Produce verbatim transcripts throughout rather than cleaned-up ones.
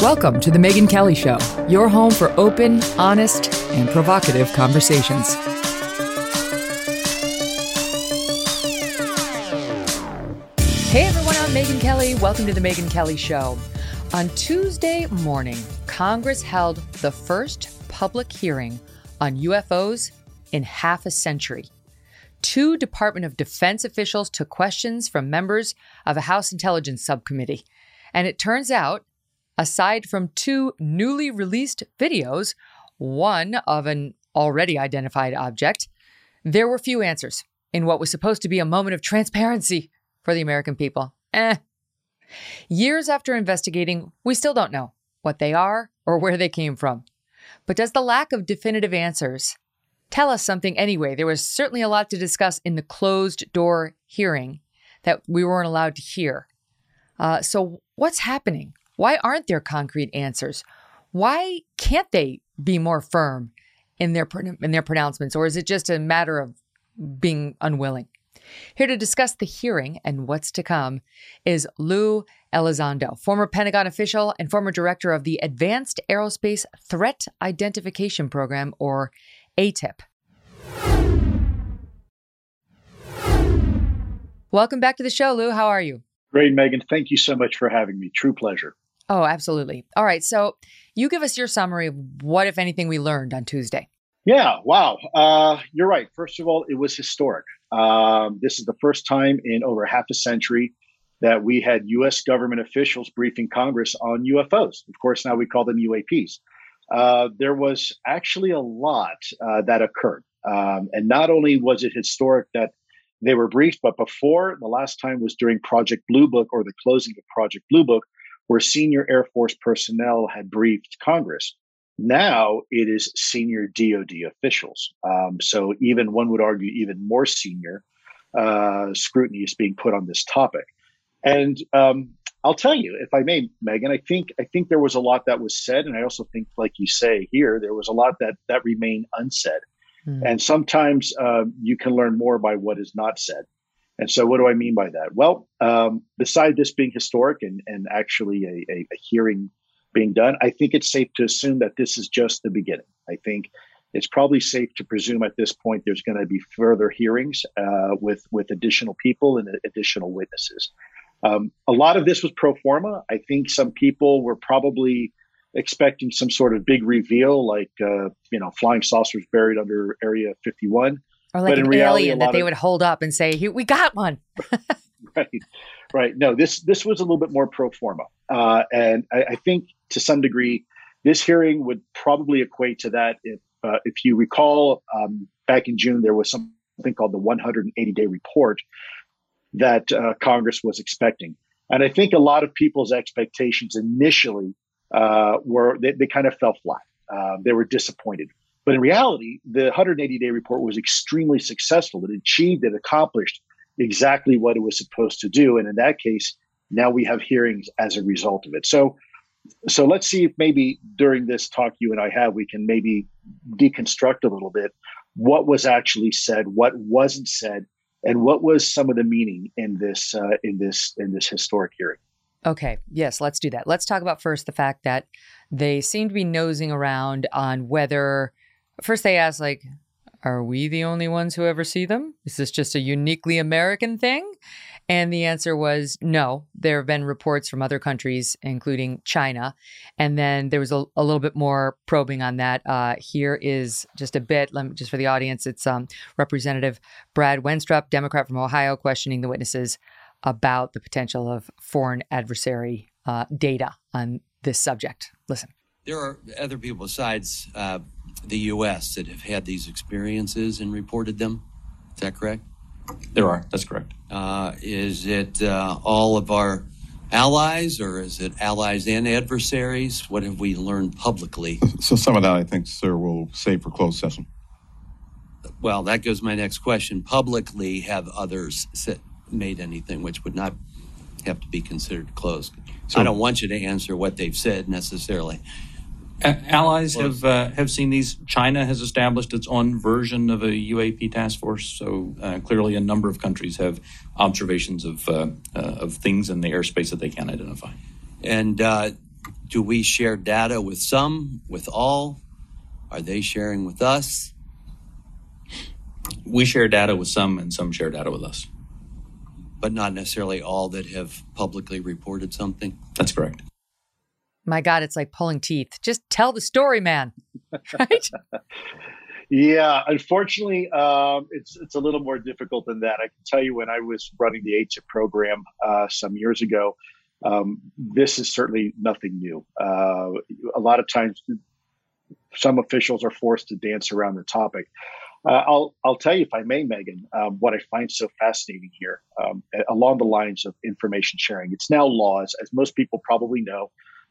Welcome to The Megyn Kelly Show, your home for open, honest, and provocative conversations. Hey everyone, I'm Megyn Kelly. Welcome to The Megyn Kelly Show. On Tuesday morning, Congress held the first public hearing on U F Os in half a century. Two Department of Defense officials took questions from members of a House Intelligence Subcommittee. And it turns out, aside from two newly released videos, one of an already identified object, there were few answers in what was supposed to be a moment of transparency for the American people. Eh. Years after investigating, we still don't know what they are or where they came from. But does the lack of definitive answers tell us something anyway? There was certainly a lot to discuss in the closed-door hearing that we weren't allowed to hear. Uh, so what's happening? Why aren't there concrete answers? Why can't they be more firm in their in their pronouncements? Or is it just a matter of being unwilling? Here to discuss the hearing and what's to come is Lou Elizondo, former Pentagon official and former director of the Advanced Aerospace Threat Identification Program, or A T I P. Welcome back to the show, Lou. How are you? Great, Megyn. Thank you so much for having me. True pleasure. Oh, absolutely. All right. So you give us your summary of what, if anything, we learned on Tuesday. Yeah. Wow. Uh, you're right. First of all, it was historic. Um, this is the first time in over half a century that we had U S government officials briefing Congress on U F Os. Of course, now we call them U A Ps. Uh, there was actually a lot uh, that occurred. Um, and not only was it historic that they were briefed, but before, the last time was during Project Blue Book, or the closing of Project Blue Book, where senior Air Force personnel had briefed Congress. Now it is senior D O D officials. Um, so even one would argue even more senior uh, scrutiny is being put on this topic. And um, I'll tell you, if I may, Megyn, I think I think there was a lot that was said, and I also think, like you say here, there was a lot that that remained unsaid. Mm. And sometimes uh, you can learn more by what is not said. And so what do I mean by that? Well, um, beside this being historic and, and actually a, a, a hearing being done, I think it's safe to assume that this is just the beginning. I think it's probably safe to presume at this point there's going to be further hearings uh, with, with additional people and additional witnesses. Um, a lot of this was pro forma. I think some people were probably expecting some sort of big reveal, like, uh, you know, flying saucers buried under Area fifty-one. Or like an reality, alien that they of, would hold up and say, "Here, we got one." Right, right. No, this this was a little bit more pro forma. Uh, and I, I think to some degree, this hearing would probably equate to that. If, uh, if you recall, um, back in June, there was something called the one hundred eighty day report that uh, Congress was expecting. And I think a lot of people's expectations initially uh, were, they, they kind of fell flat. Uh, they were disappointed. But in reality, the one hundred eighty day report was extremely successful. It achieved, it accomplished exactly what it was supposed to do. And in that case, now we have hearings as a result of it. So, so let's see if maybe during this talk you and I have, we can maybe deconstruct a little bit what was actually said, what wasn't said, and what was some of the meaning in this uh, in this in this historic hearing. Okay. Yes, let's do that. Let's talk about first the fact that they seem to be nosing around on whether, first they asked, like, are we the only ones who ever see them? Is this just a uniquely American thing? And the answer was no. There have been reports from other countries, including China. And then there was a, a little bit more probing on that. Uh, here is just a bit, let me, just for the audience, it's um, Representative Brad Wenstrup, Democrat from Ohio, questioning the witnesses about the potential of foreign adversary uh, data on this subject. Listen. There are other people besides uh, the U S that have had these experiences and reported them. Is that correct? There are. That's correct. Uh, is it uh, all of our allies, or is it allies and adversaries? What have we learned publicly? So some of that, I think, sir, we'll save for closed session. Well, that goes to my next question. Publicly, have others said, made anything which would not have to be considered closed? So, I don't want you to answer what they've said necessarily. Allies have uh, have seen these. China has established its own version of a U A P task force. So uh, clearly, a number of countries have observations of uh, uh, of things in the airspace that they can identify. And uh, do we share data with some, with all? Are they sharing with us? We share data with some, and some share data with us. But not necessarily all that have publicly reported something? That's correct. My God, it's like pulling teeth. Just tell the story, man. Right? Yeah, unfortunately, um, it's it's a little more difficult than that. I can tell you when I was running the A T I P program uh, some years ago, um, this is certainly nothing new. Uh, a lot of times, some officials are forced to dance around the topic. Uh, I'll I'll tell you, if I may, Megan, um, what I find so fascinating here, um, along the lines of information sharing. It's now law, as, as most people probably know.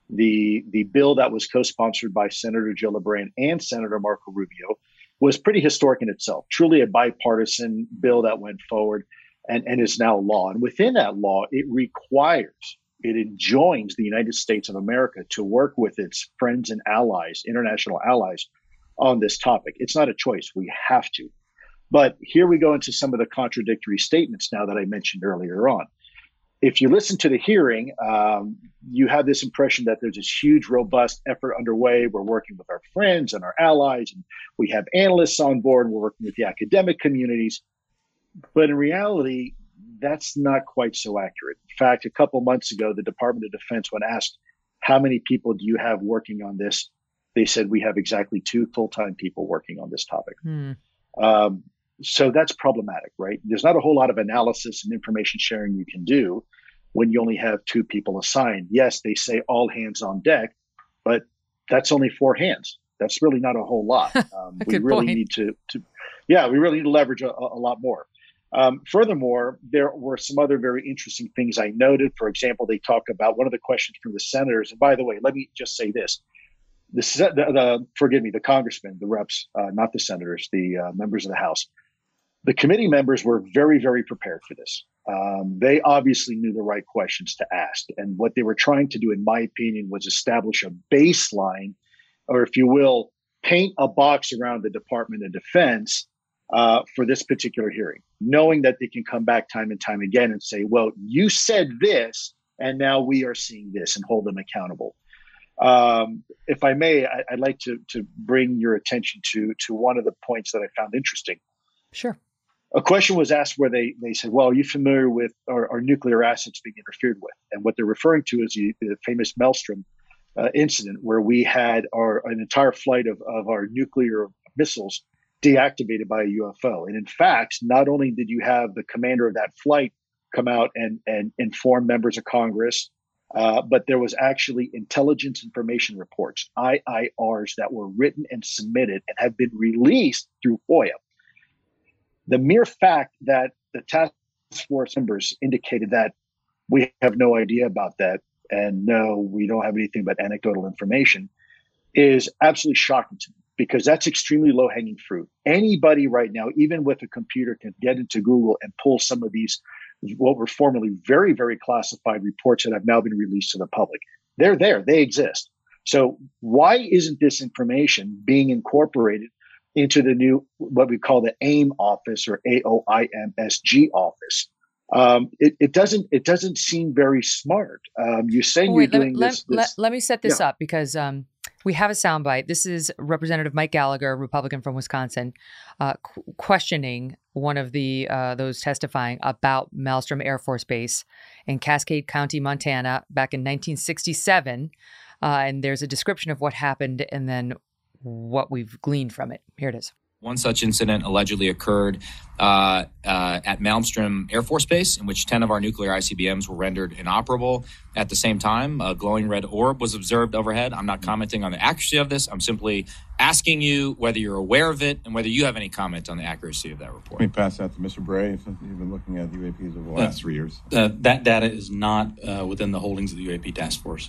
The the bill that was co-sponsored by Senator Gillibrand and Senator Marco Rubio was pretty historic in itself, truly a bipartisan bill that went forward and, and is now law. And within that law, it requires, it enjoins the United States of America to work with its friends and allies, international allies, on this topic. It's not a choice. We have to. But here we go into some of the contradictory statements now that I mentioned earlier on. If you listen to the hearing, um, you have this impression that there's this huge, robust effort underway. We're working with our friends and our allies, and we have analysts on board. We're working with the academic communities. But in reality, that's not quite so accurate. In fact, a couple months ago, the Department of Defense, when asked, how many people do you have working on this? They said, we have exactly two full-time people working on this topic. Hmm. Um, So that's problematic, right? There's not a whole lot of analysis and information sharing you can do when you only have two people assigned. Yes, they say all hands on deck, but that's only four hands. That's really not a whole lot. Um, we really point. need to, to, yeah, we really need to leverage a, a lot more. Um, furthermore, there were some other very interesting things I noted. For example, they talk about one of the questions from the senators. And by the way, let me just say this. The, the, the forgive me, the congressmen, the reps, uh, not the senators, the uh, members of the House. The committee members were very, very prepared for this. Um, they obviously knew the right questions to ask. And what they were trying to do, in my opinion, was establish a baseline, or if you will, paint a box around the Department of Defense uh, for this particular hearing, knowing that they can come back time and time again and say, well, you said this, and now we are seeing this, and hold them accountable. Um, if I may, I, I'd like to, to bring your attention to, to one of the points that I found interesting. Sure. A question was asked where they, they said, well, are you familiar with our, our nuclear assets being interfered with? And what they're referring to is the, the famous Maelstrom uh, incident where we had our an entire flight of, of our nuclear missiles deactivated by a U F O. And in fact, not only did you have the commander of that flight come out and, and inform members of Congress, uh, but there was actually intelligence information reports, I I Rs, that were written and submitted and have been released through FOIA. The mere fact that the task force members indicated that we have no idea about that and no, we don't have anything but anecdotal information is absolutely shocking to me, because that's extremely low-hanging fruit. Anybody right now, even with a computer, can get into Google and pull some of these, what were formerly very, very classified reports that have now been released to the public. They're there. They exist. So why isn't this information being incorporated into the new, what we call the AIM office, or A O I M S G office? Um, it, it doesn't it doesn't seem very smart. Um, you're saying Wait, you're let, doing let, this, let, this. Let me set this yeah. up, because um, we have a soundbite. This is Representative Mike Gallagher, Republican from Wisconsin, uh, qu- questioning one of the uh, those testifying about Maelstrom Air Force Base in Cascade County, Montana, back in nineteen sixty-seven. Uh, and there's a description of what happened and then what we've gleaned from it. Here it is. One such incident allegedly occurred uh, uh, at Malmstrom Air Force Base, in which ten of our nuclear I C B Ms were rendered inoperable. At the same time, a glowing red orb was observed overhead. I'm not commenting on the accuracy of this. I'm simply asking you whether you're aware of it and whether you have any comment on the accuracy of that report. Let me pass that to Mister Bray, since you've been looking at U A Ps over the last uh, three years. Uh, that data is not uh, within the holdings of the U A P task force.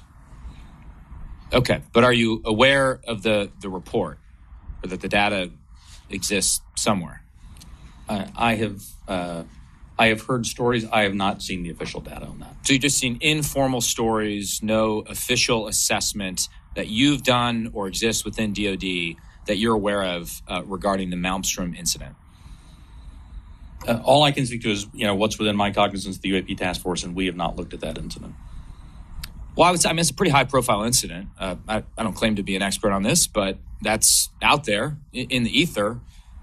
Okay, but are you aware of the, the report, or that the data exists somewhere? Uh, I have uh, I have heard stories. I have not seen the official data on that. So you've just seen informal stories, no official assessment that you've done or exists within D O D that you're aware of uh, regarding the Malmstrom incident? Uh, all I can speak to is, you know, what's within my cognizance of the U A P task force, and we have not looked at that incident. Well, I would say, I mean, it's a pretty high-profile incident. Uh, I, I don't claim to be an expert on this, but that's out there in, in the ether.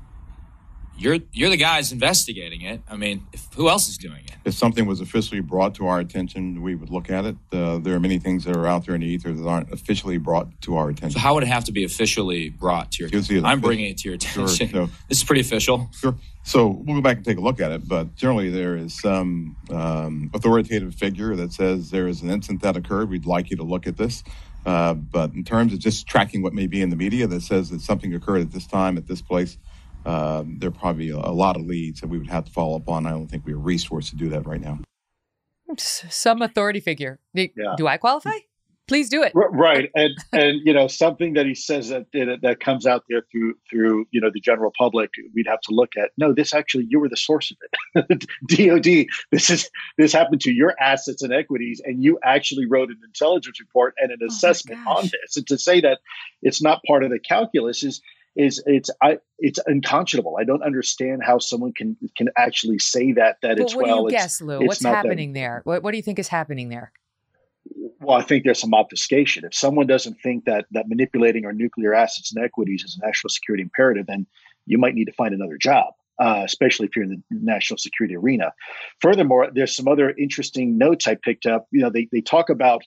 You're you're the guys investigating it. I mean, if, who else is doing it? If something was officially brought to our attention, we would look at it. Uh, there are many things that are out there in the ether that aren't officially brought to our attention. So how would it have to be officially brought to your You'll see attention? it I'm official. bringing it to your attention. Sure, no. This is pretty official. Sure. So we'll go back and take a look at it, but generally there is some um, authoritative figure that says there is an incident that occurred. We'd like you to look at this. Uh, but in terms of just tracking what may be in the media that says that something occurred at this time, at this place, um, there are probably a, a lot of leads that we would have to follow up on. I don't think we are resourced to do that right now. Some authority figure. Do, Yeah. do I qualify? Please do it. R- Right, and and you know something that he says that that that comes out there through through you know the general public, we'd have to look at. No, this actually you were the source of it. D O D. This is this happened to your assets and equities, and you actually wrote an intelligence report and an Oh my assessment gosh. on this. And to say that it's not part of the calculus is is it's I it's unconscionable. I don't understand how someone can can actually say that that But it's what well. do you it's, guess, Lou? it's What's not that happening there? What, what do you think is happening there? Well, I think there's some obfuscation. If someone doesn't think that that manipulating our nuclear assets and equities is a national security imperative, then you might need to find another job, uh, especially if you're in the national security arena. Furthermore, there's some other interesting notes I picked up. You know, they they talk about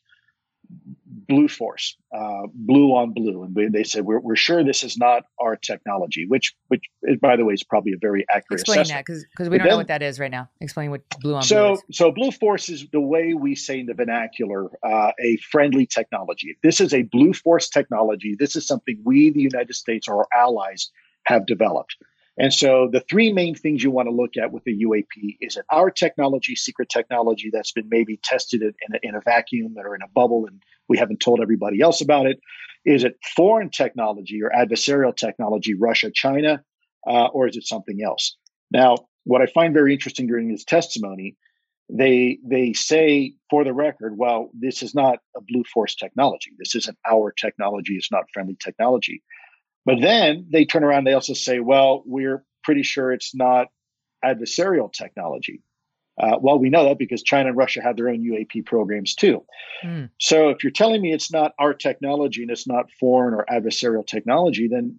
Blue Force, uh, blue on blue, and they- they said we're we're sure this is not our technology, which which by the way is probably a very accurate Explain assessment. that, because we But don't know then- what that is right now. Explain what blue on blue So, is. so Blue Force is the way we say in the vernacular, uh, a friendly technology. If this is a Blue Force technology, this is something we, the United States, or our allies, have developed. And so, the three main things you want to look at with the U A P is it our technology, secret technology that's been maybe tested in a, in a vacuum or in a bubble, and we haven't told everybody else about it? Is it foreign technology or adversarial technology, Russia, China, uh, or is it something else? Now, what I find very interesting during his testimony, they they say for the record, well, this is not a Blue Force technology. This isn't our technology. It's not friendly technology. But then they turn around. They also say, well, we're pretty sure it's not adversarial technology. Uh, well, we know that because China and Russia have their own U A P programs too. Hmm. So if you're telling me it's not our technology and it's not foreign or adversarial technology, then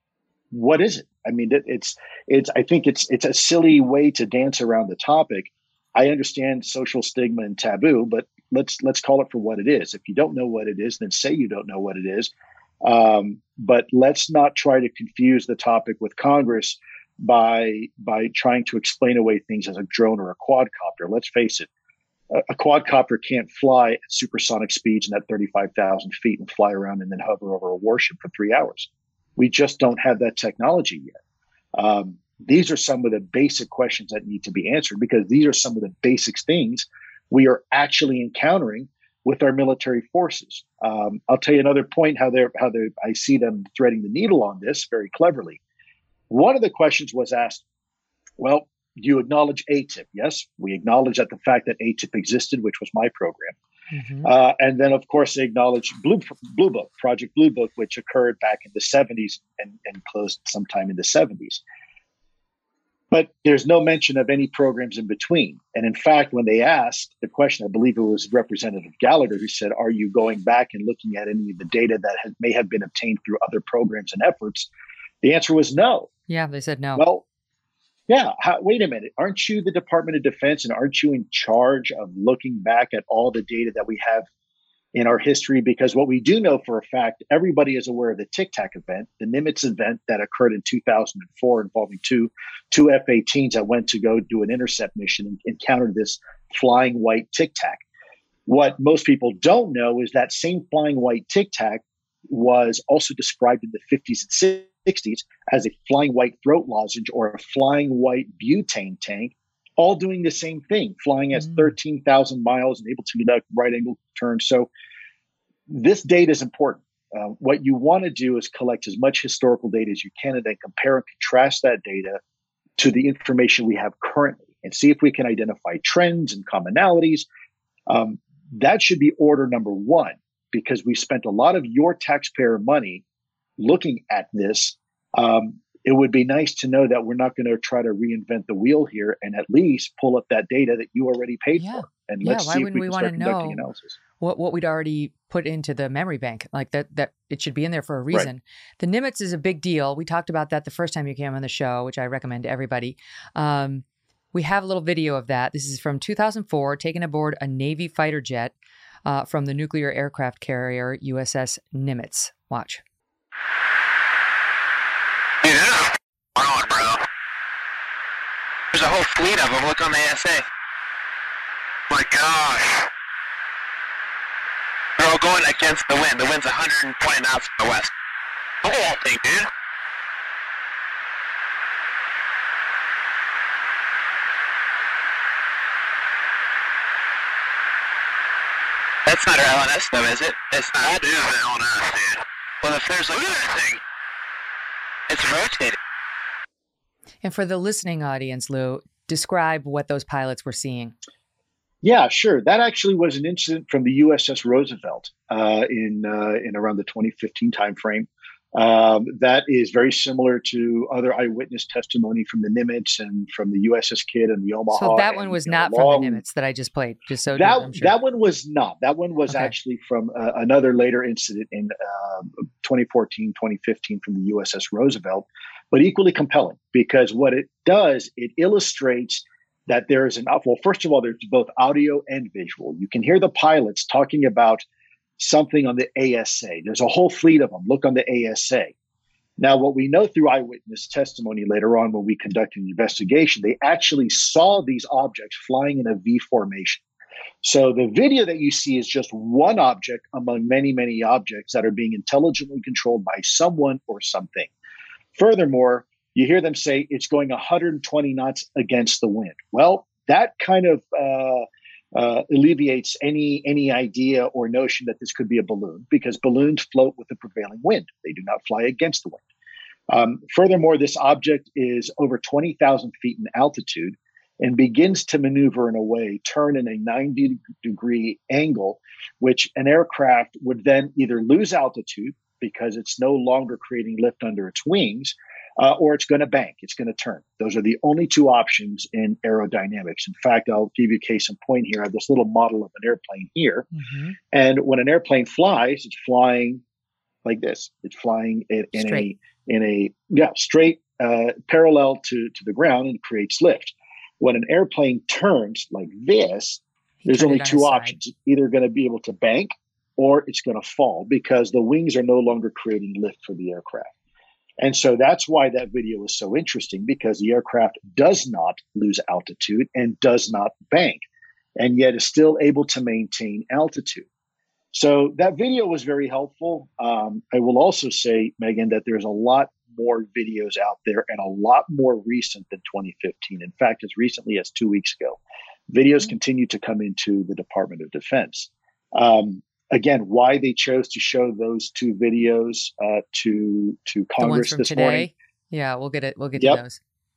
what is it? I mean, it, it's it's. I think it's it's a silly way to dance around the topic. I understand social stigma and taboo, but let's let's call it for what it is. If you don't know what it is, then say you don't know what it is. Um, but let's not try to confuse the topic with Congress by by trying to explain away things as a drone or a quadcopter. Let's face it, a, a quadcopter can't fly at supersonic speeds and at thirty-five thousand feet and fly around and then hover over a warship for three hours. We just don't have that technology yet. Um, these are some of the basic questions that need to be answered because these are some of the basic things we are actually encountering with our military forces. Um, I'll tell you another point how they're how they I see them threading the needle on this very cleverly. One of the questions was asked, well, do you acknowledge A T I P? Yes, we acknowledge that the fact that A T I P existed, which was my program. Mhm. Uh, and then, of course, they acknowledged Blue, Blue Book, Project Blue Book, which occurred back in the seventies and, and closed sometime in the seventies. But there's no mention of any programs in between. And in fact, when they asked the question, I believe it was Representative Gallagher who said, are you going back and looking at any of the data that has, may have been obtained through other programs and efforts? The answer was no. Yeah, they said no. Well, yeah. How, wait a minute. Aren't you the Department of Defense and aren't you in charge of looking back at all the data that we have in our history? Because what we do know for a fact, everybody is aware of the Tic Tac event, the Nimitz event that occurred in two thousand four involving two, two F eighteens that went to go do an intercept mission and encountered this flying white Tic Tac. What most people don't know is that same flying white Tic Tac was also described in the fifties and sixties as a flying white throat lozenge or a flying white butane tank, all doing the same thing, flying at Mm. thirteen thousand miles and able to conduct right angle turns. So this data is important. Uh, what you want to do is collect as much historical data as you can and then compare and contrast that data to the information we have currently and see if we can identify trends and commonalities. Um, that should be order number one, because we spent a lot of your taxpayer money looking at this. Um, it would be nice to know that we're not going to try to reinvent the wheel here and at least pull up that data that you already paid Yeah. for. And Yeah, let's why see if wouldn't we we can wanna start conducting know? analysis. what what we'd already put into the memory bank, like that that it should be in there for a reason. Right. The Nimitz is a big deal. We talked about that the first time you came on the show, which I recommend to everybody. Um, we have a little video of that. This is from two thousand four, taken aboard a Navy fighter jet uh, from the nuclear aircraft carrier U S S Nimitz. Watch. Dude, there's a on, bro. There's a whole fleet of them. Look on the A S A. My gosh. They're all going against the wind. The wind's one hundred twenty knots from the west. Look at that thing, dude. That's not our L N S, though, is it? It's not. That is the L N S, dude. Well, if there's like... Look at that thing. It's rotating. And for the listening audience, Lou, describe what those pilots were seeing. Yeah, sure. That actually was an incident from the U S S Roosevelt uh, in uh, in around the twenty fifteen timeframe. Um, that is very similar to other eyewitness testimony from the Nimitz and from the U S S Kidd and the Omaha. So that one was and, not know, from long, the Nimitz that I just played. Just so that I'm sure. that one was not. That one was okay. actually from uh, another later incident in uh, twenty fourteen, twenty fifteen from the U S S Roosevelt, but equally compelling because what it does, it illustrates that there is an, well, first of all, there's both audio and visual. You can hear the pilots talking about something on the A S A. There's a whole fleet of them. Look on the A S A. Now, what we know through eyewitness testimony later on when we conducted an investigation, they actually saw these objects flying in a V formation. So the video that you see is just one object among many, many objects that are being intelligently controlled by someone or something. Furthermore, you hear them say it's going one hundred twenty knots against the wind. Well, that kind of uh, uh, alleviates any any idea or notion that this could be a balloon because balloons float with the prevailing wind. They do not fly against the wind. Um, furthermore, this object is over twenty thousand feet in altitude and begins to maneuver in a way, turn in a ninety degree angle, which an aircraft would then either lose altitude because it's no longer creating lift under its wings, Uh, or it's going to bank, it's going to turn. Those are the only two options in aerodynamics. In fact, I'll give you a case in point here. I have this little model of an airplane here. Mm-hmm. And when an airplane flies, it's flying like this. It's flying in, in a in a yeah straight uh, parallel to, to the ground and creates lift. When an airplane turns like this, there's only two options. It's either going to be able to bank or it's going to fall because the wings are no longer creating lift for the aircraft. And so that's why that video is so interesting because the aircraft does not lose altitude and does not bank, and yet is still able to maintain altitude. So that video was very helpful. Um, I will also say, Megan, that there's a lot more videos out there and a lot more recent than twenty fifteen. In fact, as recently as two weeks ago, videos continue to come into the Department of Defense. Um, Again, why they chose to show those two videos uh, to to Congress the ones from this today. morning. Yeah, we'll get it. We'll get yep. to those.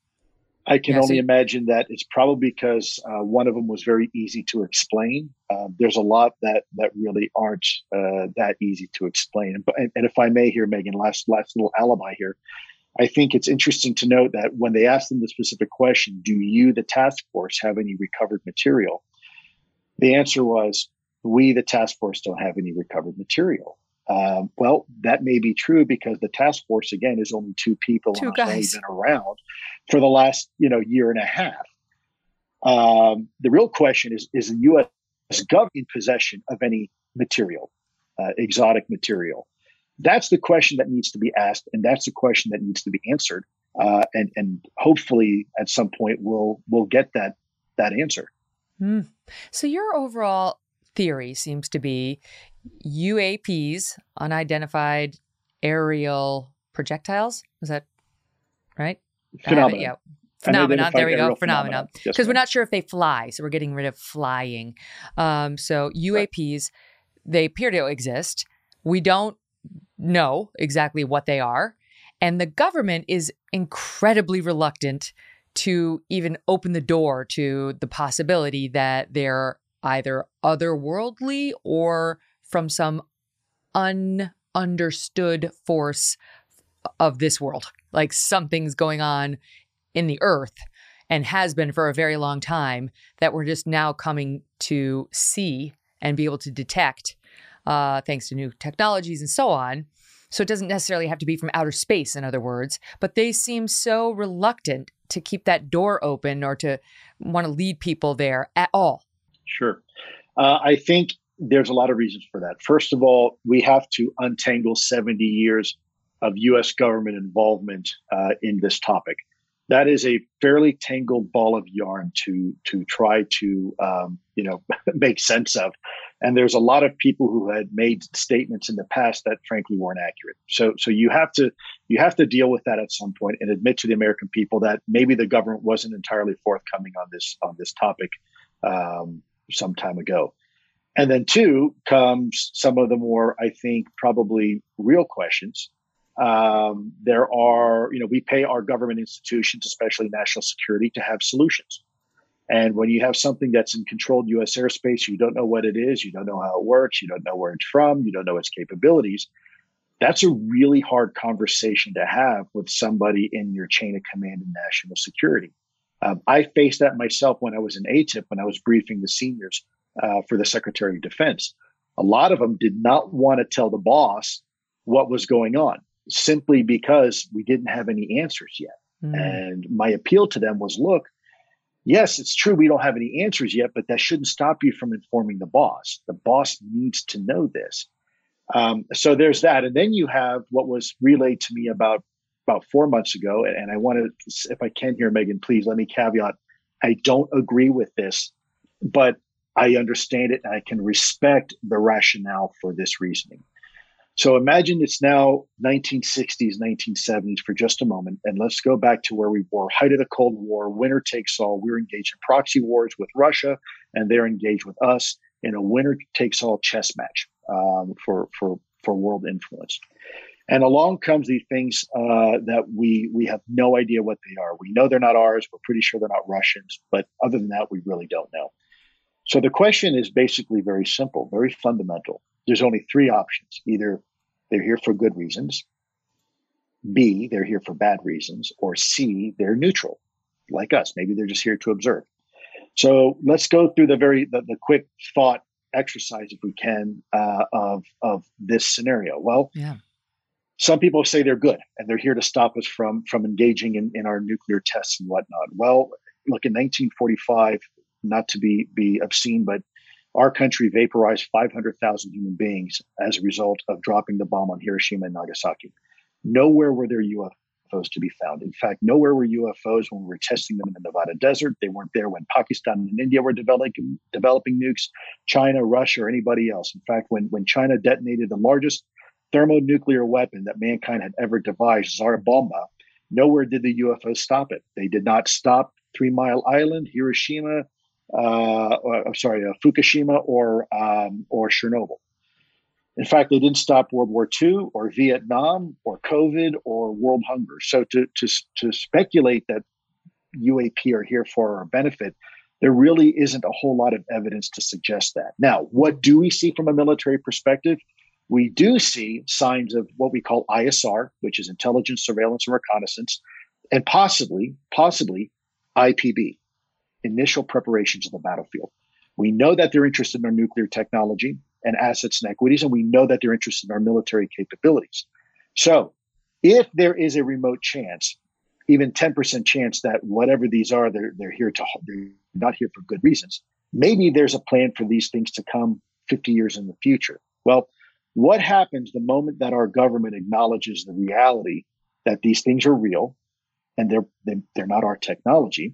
I can yeah, only so- imagine that it's probably because uh, one of them was very easy to explain. Uh, there's a lot that that really aren't uh, that easy to explain. And, and if I may here, Megan, last last little alibi here. I think it's interesting to note that when they asked them the specific question, do you, the task force, have any recovered material? The answer was, we, the task force, don't have any recovered material. Um, well, that may be true because the task force, again, is only two people two and guys. only been around for the last, you know, year and a half. Um, the real question is, is the U S government in possession of any material, uh, exotic material? That's the question that needs to be asked, and that's the question that needs to be answered. Uh, and and hopefully, at some point, we'll we'll get that that answer. Mm. So your overall theory seems to be U A Ps, unidentified aerial projectiles. Is that right? Phenomenon. Yeah. Phenomenon. There we go. Phenomenon. Because yes, we're not sure if they fly. So we're getting rid of flying. Um, so U A Ps, right. They appear to exist. We don't know exactly what they are. And the government is incredibly reluctant to even open the door to the possibility that they're either otherworldly or from some ununderstood force of this world. Like something's going on in the earth and has been for a very long time that we're just now coming to see and be able to detect, uh, thanks to new technologies and so on. So it doesn't necessarily have to be from outer space, in other words, but they seem so reluctant to keep that door open or to want to lead people there at all. Sure. Uh, I think there's a lot of reasons for that. First of all, we have to untangle seventy years of U S government involvement uh, in this topic. That is a fairly tangled ball of yarn to to try to um, you know make sense of, and there's a lot of people who had made statements in the past that frankly weren't accurate. So so you have to you have to deal with that at some point and admit to the American people that maybe the government wasn't entirely forthcoming on this on this topic um, some time ago. And then two comes some of the more, I think, probably real questions. Um, there are, you know, we pay our government institutions, especially national security, to have solutions. And when you have something that's in controlled U S airspace, you don't know what it is, you don't know how it works, you don't know where it's from, you don't know its capabilities. That's a really hard conversation to have with somebody in your chain of command in national security. Um, I faced that myself when I was in A T I P, when I was briefing the seniors uh, for the Secretary of Defense. A lot of them did not want to tell the boss what was going on, simply because we didn't have any answers yet. Mm. And my appeal to them was, look, yes, it's true we don't have any answers yet, but that shouldn't stop you from informing the boss. The boss needs to know this. Um, so there's that. And then you have what was relayed to me about, about four months ago. And I want to, if I can here, Megan, please let me caveat, I don't agree with this, but I understand it and I can respect the rationale for this reasoning. So imagine it's now nineteen sixties, nineteen seventies for just a moment. And let's go back to where we were, height of the Cold War, winner takes all. We're engaged in proxy wars with Russia, and they're engaged with us in a winner takes all chess match um, for, for, for world influence. And along comes these things uh, that we, we have no idea what they are. We know they're not ours. We're pretty sure they're not Russians. But other than that, we really don't know. So the question is basically very simple, very fundamental. There's only three options. Either they're here for good reasons, B, they're here for bad reasons, or C, they're neutral, like us. Maybe they're just here to observe. So let's go through the very the, the quick thought exercise, if we can, uh, of of this scenario. Well, yeah. Some people say they're good and they're here to stop us from from engaging in, in our nuclear tests and whatnot. Well, look, in nineteen forty-five, not to be be obscene, but our country vaporized five hundred thousand human beings as a result of dropping the bomb on Hiroshima and Nagasaki. Nowhere were there U F Os to be found. In fact, nowhere were U F Os when we were testing them in the Nevada desert. They weren't there when Pakistan and India were developing, developing nukes, China, Russia, or anybody else. In fact, when, when China detonated the largest thermonuclear weapon that mankind had ever devised, Tsar Bomba, nowhere did the U F Os stop it. They did not stop Three Mile Island, Hiroshima, Uh, or, I'm sorry, uh, Fukushima or um, or Chernobyl. In fact, they didn't stop World War Two or Vietnam or COVID or world hunger. So to to to speculate that U A P are here for our benefit, there really isn't a whole lot of evidence to suggest that. Now, what do we see from a military perspective? We do see signs of what we call I S R, which is intelligence, surveillance, and reconnaissance, and possibly possibly I P B. Initial preparations of the battlefield. We know that they're interested in our nuclear technology and assets and equities, and we know that they're interested in our military capabilities. So if there is a remote chance, even ten percent chance that whatever these are, they're, they're here to, they're not here for good reasons. Maybe there's a plan for these things to come fifty years in the future. Well, what happens the moment that our government acknowledges the reality that these things are real and they're, they're not our technology?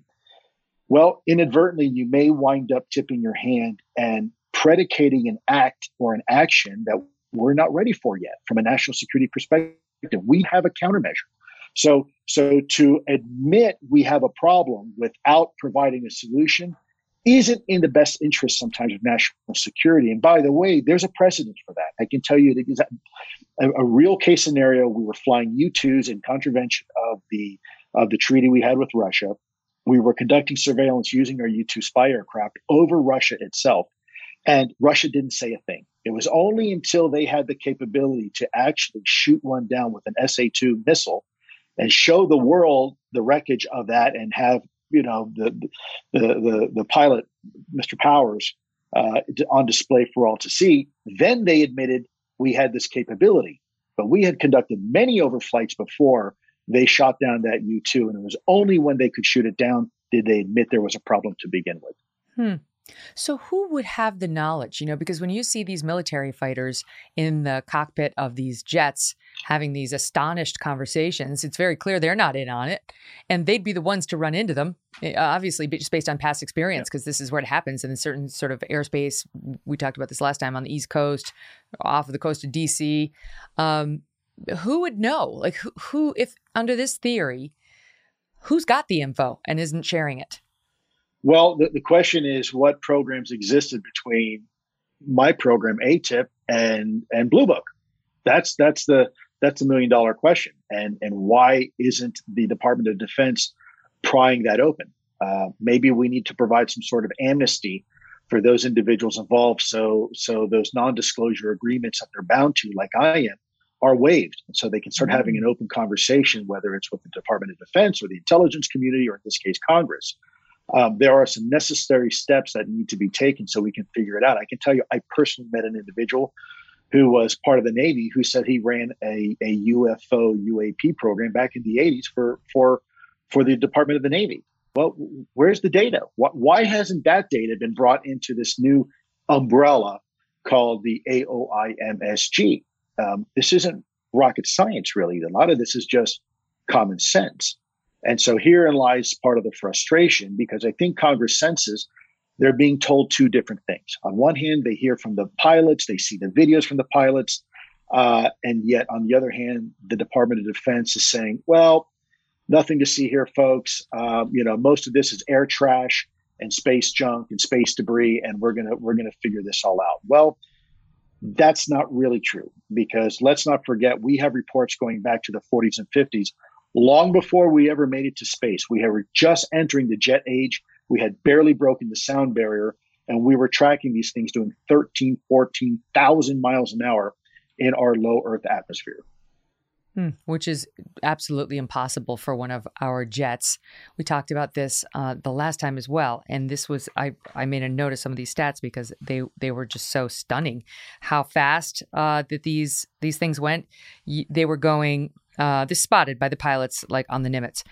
Well, inadvertently, you may wind up tipping your hand and predicating an act or an action that we're not ready for yet from a national security perspective. We have a countermeasure. So, so to admit we have a problem without providing a solution isn't in the best interest sometimes of national security. And by the way, there's a precedent for that. I can tell you that a, a real case scenario, we were flying U twos in contravention of the of the treaty we had with Russia. We were conducting surveillance using our U two spy aircraft over Russia itself, and Russia didn't say a thing. It was only until they had the capability to actually shoot one down with an S A two missile and show the world the wreckage of that and have, you know, the the the, the pilot, Mister Powers, uh, on display for all to see. Then they admitted we had this capability, but we had conducted many overflights before they shot down that U two, and it was only when they could shoot it down did they admit there was a problem to begin with. Hmm. So who would have the knowledge, you know, because when you see these military fighters in the cockpit of these jets having these astonished conversations, it's very clear they're not in on it. And they'd be the ones to run into them, obviously, just based on past experience, because yeah. this is where it happens in certain sort of airspace. We talked about this last time on the East Coast, off of the coast of D C. Um, who would know? Like who, who, if under this theory, who's got the info and isn't sharing it? Well, the, the question is what programs existed between my program, A T I P, and and Blue Book. That's that's the that's the million dollar question. And and why isn't the Department of Defense prying that open? Uh, maybe we need to provide some sort of amnesty for those individuals involved, so so those non-disclosure agreements that they're bound to, like I am, are waived, and so they can start mm-hmm. having an open conversation, whether it's with the Department of Defense or the intelligence community, or in this case, Congress. Um, there are some necessary steps that need to be taken so we can figure it out. I can tell you, I personally met an individual who was part of the Navy who said he ran a, a U F O U A P program back in the eighties for for for the Department of the Navy. Well, where's the data? Why, why hasn't that data been brought into this new umbrella called the A O I M S G? Um, this isn't rocket science, really. A lot of this is just common sense. And so herein lies part of the frustration, because I think Congress senses they're being told two different things. On one hand, they hear from the pilots, they see the videos from the pilots, uh, and yet on the other hand, the Department of Defense is saying, well, nothing to see here, folks. Um, you know, most of this is air trash and space junk and space debris, and we're gonna we're gonna figure this all out. Well, that's not really true, because let's not forget we have reports going back to the forties and fifties. Long before we ever made it to space, we were just entering the jet age. We had barely broken the sound barrier, and we were tracking these things doing thirteen, fourteen thousand miles an hour in our low Earth atmosphere. Hmm, which is absolutely impossible for one of our jets. We talked about this uh, the last time as well, and this was I, I made a note of some of these stats because they they were just so stunning. How fast uh, that these these things went. They were going. Uh, this spotted by the pilots, like on the Nimitz.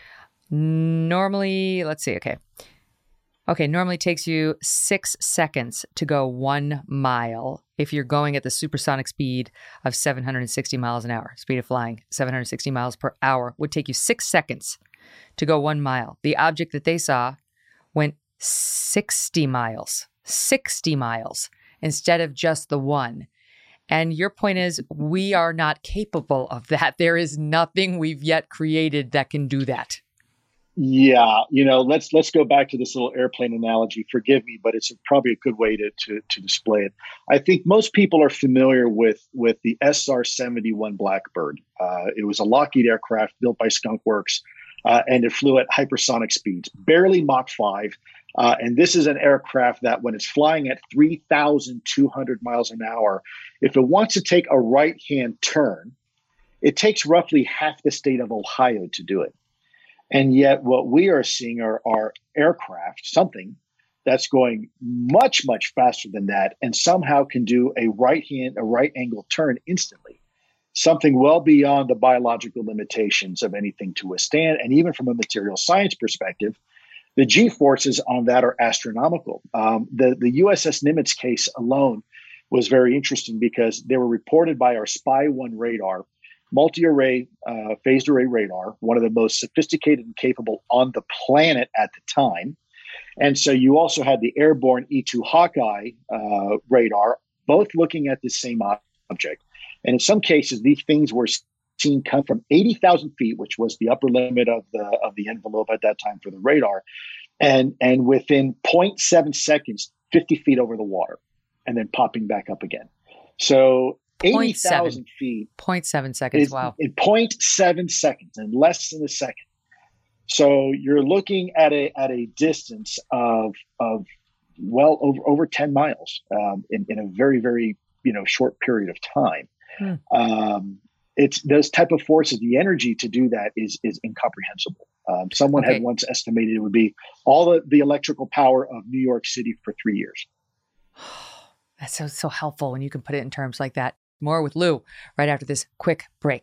Normally, let's see. Okay. Okay. Normally takes you six seconds to go one mile if you're going at the supersonic speed of seven hundred sixty miles an hour. Speed of flying, seven hundred sixty miles per hour, would take you six seconds to go one mile. The object that they saw went sixty miles, sixty miles instead of just the one. And your point is, we are not capable of that. There is nothing we've yet created that can do that. Yeah, you know, let's let's go back to this little airplane analogy. Forgive me, but it's probably a good way to to, to display it. I think most people are familiar with with the S R seventy-one Blackbird. Uh, it was a Lockheed aircraft built by Skunk Works, uh, and it flew at hypersonic speeds, barely Mach five. Uh, and this is an aircraft that when it's flying at three thousand two hundred miles an hour, if it wants to take a right-hand turn, it takes roughly half the state of Ohio to do it. And yet what we are seeing are, are aircraft, something that's going much, much faster than that, and somehow can do a right-hand, a right-angle turn instantly. Something well beyond the biological limitations of anything to withstand. And even from a material science perspective, the G-forces on that are astronomical. Um, the, the U S S Nimitz case alone was very interesting because they were reported by our Spy one radar, multi-array uh, phased array radar, one of the most sophisticated and capable on the planet at the time. And so you also had the airborne E two Hawkeye uh, radar, both looking at the same object. And in some cases, these things were seen come from eighty thousand feet, which was the upper limit of the of the envelope at that time for the radar, and and within zero point seven seconds, fifty feet over the water, and then popping back up again. So eighty thousand feet. zero point seven seconds, is, wow. In zero point seven seconds, in less than a second. So you're looking at a at a distance of of well over over ten miles um, in, in a very, very you know short period of time. Hmm. Um, it's those type of forces, the energy to do that is is incomprehensible. Um, someone Okay. had once estimated it would be all the, the electrical power of New York City for three years. That's so, so helpful when you can put it in terms like that. More with Lou right after this quick break.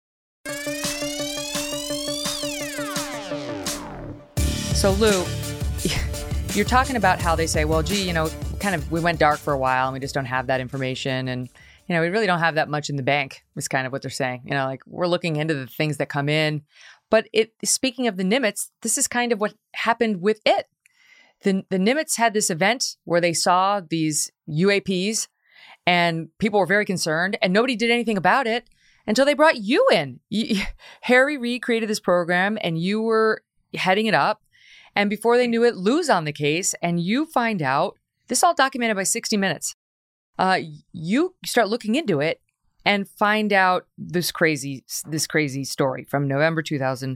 So, Lou, you're talking about how they say, well, gee, you know, kind of we went dark for a while and we just don't have that information. And, you know, we really don't have that much in the bank is kind of what they're saying. You know, like we're looking into the things that come in. But it speaking of the Nimitz, this is kind of what happened with it. The, the Nimitz had this event where they saw these U A Ps and people were very concerned and nobody did anything about it until they brought you in. You, Harry Reid created this program and you were heading it up. And before they knew it, Lou's on the case and you find out, this is all documented by sixty minutes. Uh, you start looking into it and find out this crazy, this crazy story from November two thousand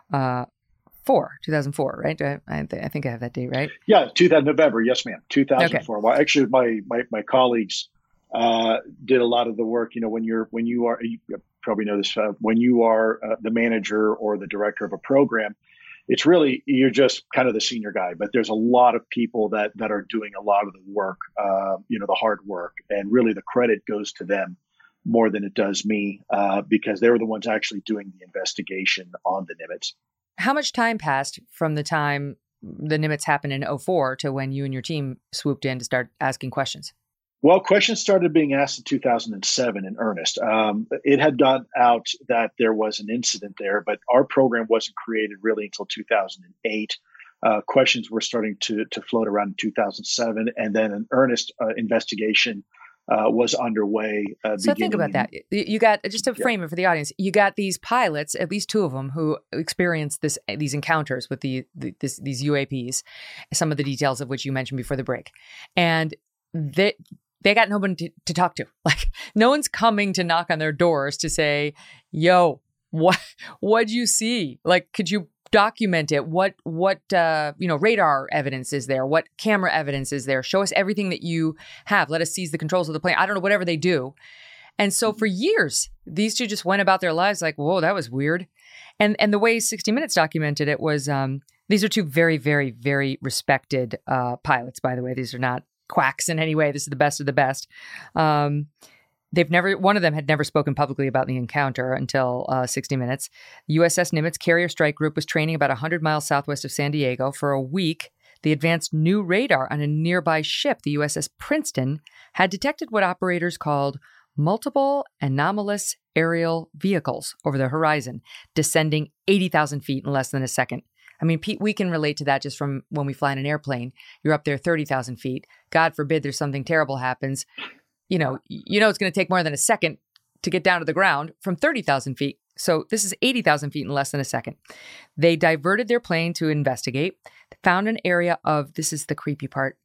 four, two thousand four, right? I, I, th- I think I have that date, right? Yeah, two thousand November. Yes, ma'am. two thousand four. Okay. Well, actually, my my my colleagues uh, did a lot of the work. You know, when you're when you are, you probably know this, uh, when you are uh, the manager or the director of a program, it's really you're just kind of the senior guy. But there's a lot of people that that are doing a lot of the work. Uh, you know, the hard work, and really the credit goes to them more than it does me uh, because they were the ones actually doing the investigation on the Nimitz. How much time passed from the time the Nimitz happened in oh four to when you and your team swooped in to start asking questions? Well, questions started being asked in two thousand seven in earnest. Um, it had gone out that there was an incident there, but our program wasn't created really until two thousand eight. Uh, questions were starting to, to float around in two thousand seven, and then an earnest uh, investigation Uh, was underway. Uh, so think about that. You got, just to frame yeah. it for the audience, you got these pilots, at least two of them, who experienced this these encounters with the, the this, these U A Ps, some of the details of which you mentioned before the break, and they they got nobody to, to talk to. Like no one's coming to knock on their doors to say, "Yo, what what'd you see? Like, could you document it? What what uh, you know radar evidence is there? What camera evidence is there? Show us everything that you have. Let us seize the controls of the plane." I don't know, whatever they do. And so for years, these two just went about their lives like, whoa, that was weird. And and the way sixty minutes documented it was, um, these are two very, very, very respected uh, pilots, by the way. These are not quacks in any way. This is the best of the best. Um, They've never, one of them had never spoken publicly about the encounter until uh, sixty minutes. U S S Nimitz Carrier Strike Group was training about one hundred miles southwest of San Diego. For a week, the advanced new radar on a nearby ship, the U S S Princeton, had detected what operators called multiple anomalous aerial vehicles over the horizon, descending eighty thousand feet in less than a second. I mean, Pete, we can relate to that just from when we fly in an airplane. You're up there thirty thousand feet. God forbid there's something terrible happens. You know, you know it's going to take more than a second to get down to the ground from thirty thousand feet. So this is eighty thousand feet in less than a second. They diverted their plane to investigate, found an area of, this is the creepy part,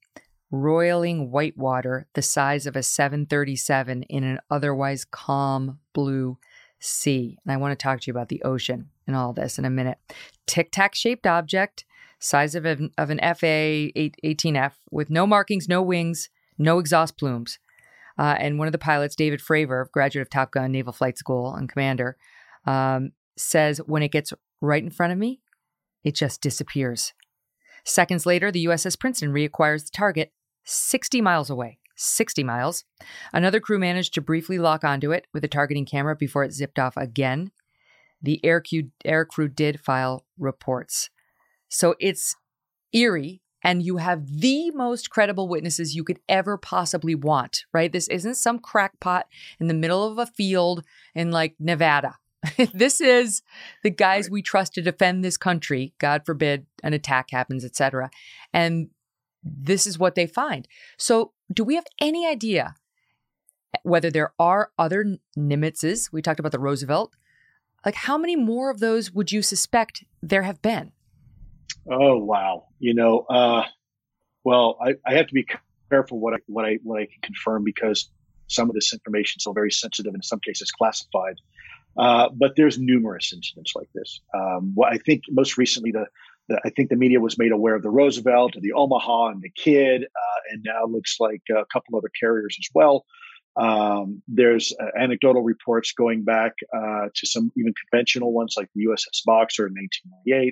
roiling white water the size of a seven thirty-seven in an otherwise calm blue sea. And I want to talk to you about the ocean and all this in a minute. Tic-tac shaped object, size of an, of an F A eighteen F with no markings, no wings, no exhaust plumes. Uh, and one of the pilots, David Fravor, graduate of Top Gun Naval Flight School and commander, um, says, when it gets right in front of me, it just disappears. Seconds later, the U S S Princeton reacquires the target sixty miles away. sixty miles. Another crew managed to briefly lock onto it with a targeting camera before it zipped off again. The air crew, air crew did file reports. So it's eerie. And you have the most credible witnesses you could ever possibly want, right? This isn't some crackpot in the middle of a field in like Nevada. This is the guys right. we trust to defend this country. God forbid an attack happens, et cetera. And this is what they find. So do we have any idea whether there are other Nimitzes? We talked about the Roosevelt. Like how many more of those would you suspect there have been? Oh, wow. You know, uh, well, I, I have to be careful what I, what I, what I can confirm because some of this information is still very sensitive and in some cases classified. Uh, but there's numerous incidents like this. Um, well, I think most recently, the, the I think the media was made aware of the Roosevelt and the Omaha and the Kidd, uh, and now looks like a couple other carriers as well. Um, there's uh, anecdotal reports going back uh, to some even conventional ones like the U S S Boxer in nineteen ninety-eight.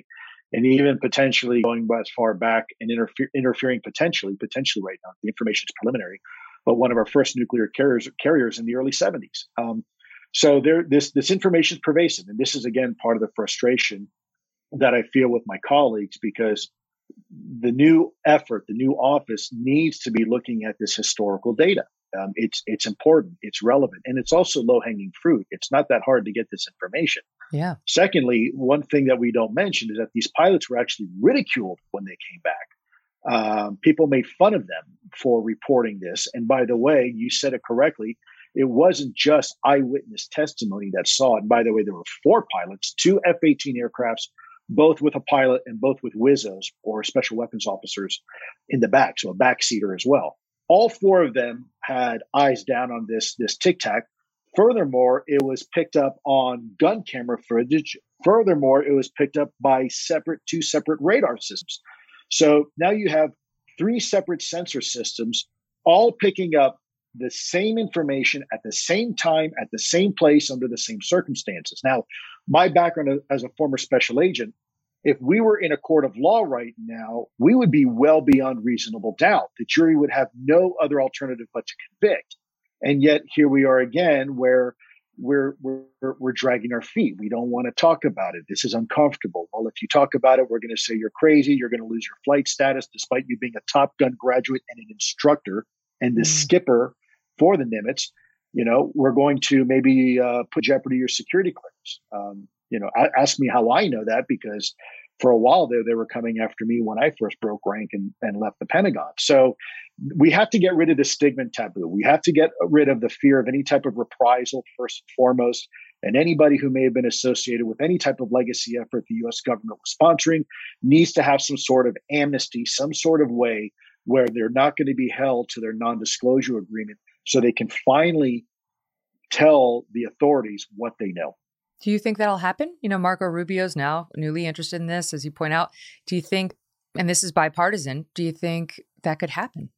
and even potentially going as far back and interfe- interfering potentially, potentially right now. The information is preliminary, but one of our first nuclear carriers carriers in the early seventies. Um, so there, this this information is pervasive, and this is again part of the frustration that I feel with my colleagues, because the new effort, the new office needs to be looking at this historical data. Um, it's it's important, it's relevant, and it's also low hanging fruit. It's not that hard to get this information. Yeah. Secondly, one thing that we don't mention is that these pilots were actually ridiculed when they came back. Um, people made fun of them for reporting this. And by the way, you said it correctly. It wasn't just eyewitness testimony that saw it. And by the way, there were four pilots, two F eighteen aircrafts, both with a pilot and both with W I Z Os, or special weapons officers, in the back, so a backseater as well. All four of them had eyes down on this, this Tic Tac. Furthermore, it was picked up on gun camera footage. Furthermore, it was picked up by separate two separate radar systems. So now you have three separate sensor systems all picking up the same information at the same time, at the same place, under the same circumstances. Now, my background as a former special agent, if we were in a court of law right now, we would be well beyond reasonable doubt. The jury would have no other alternative but to convict. And yet here we are again, where we're, we're, we're dragging our feet. We don't want to talk about it. This is uncomfortable. Well, if you talk about it, we're going to say you're crazy. You're going to lose your flight status, despite you being a Top Gun graduate and an instructor and the mm. skipper for the Nimitz. You know, we're going to maybe uh, put jeopardy your security clearance. Um, you know, ask me how I know that, because for a while there, they were coming after me when I first broke rank and, and left the Pentagon. So we have to get rid of the stigma and taboo. We have to get rid of the fear of any type of reprisal, first and foremost. And anybody who may have been associated with any type of legacy effort the U S government was sponsoring needs to have some sort of amnesty, some sort of way where they're not going to be held to their non-disclosure agreement, so they can finally tell the authorities what they know. Do you think that'll happen? You know, Marco Rubio's now newly interested in this, as you point out. Do you think, and this is bipartisan, do you think that could happen?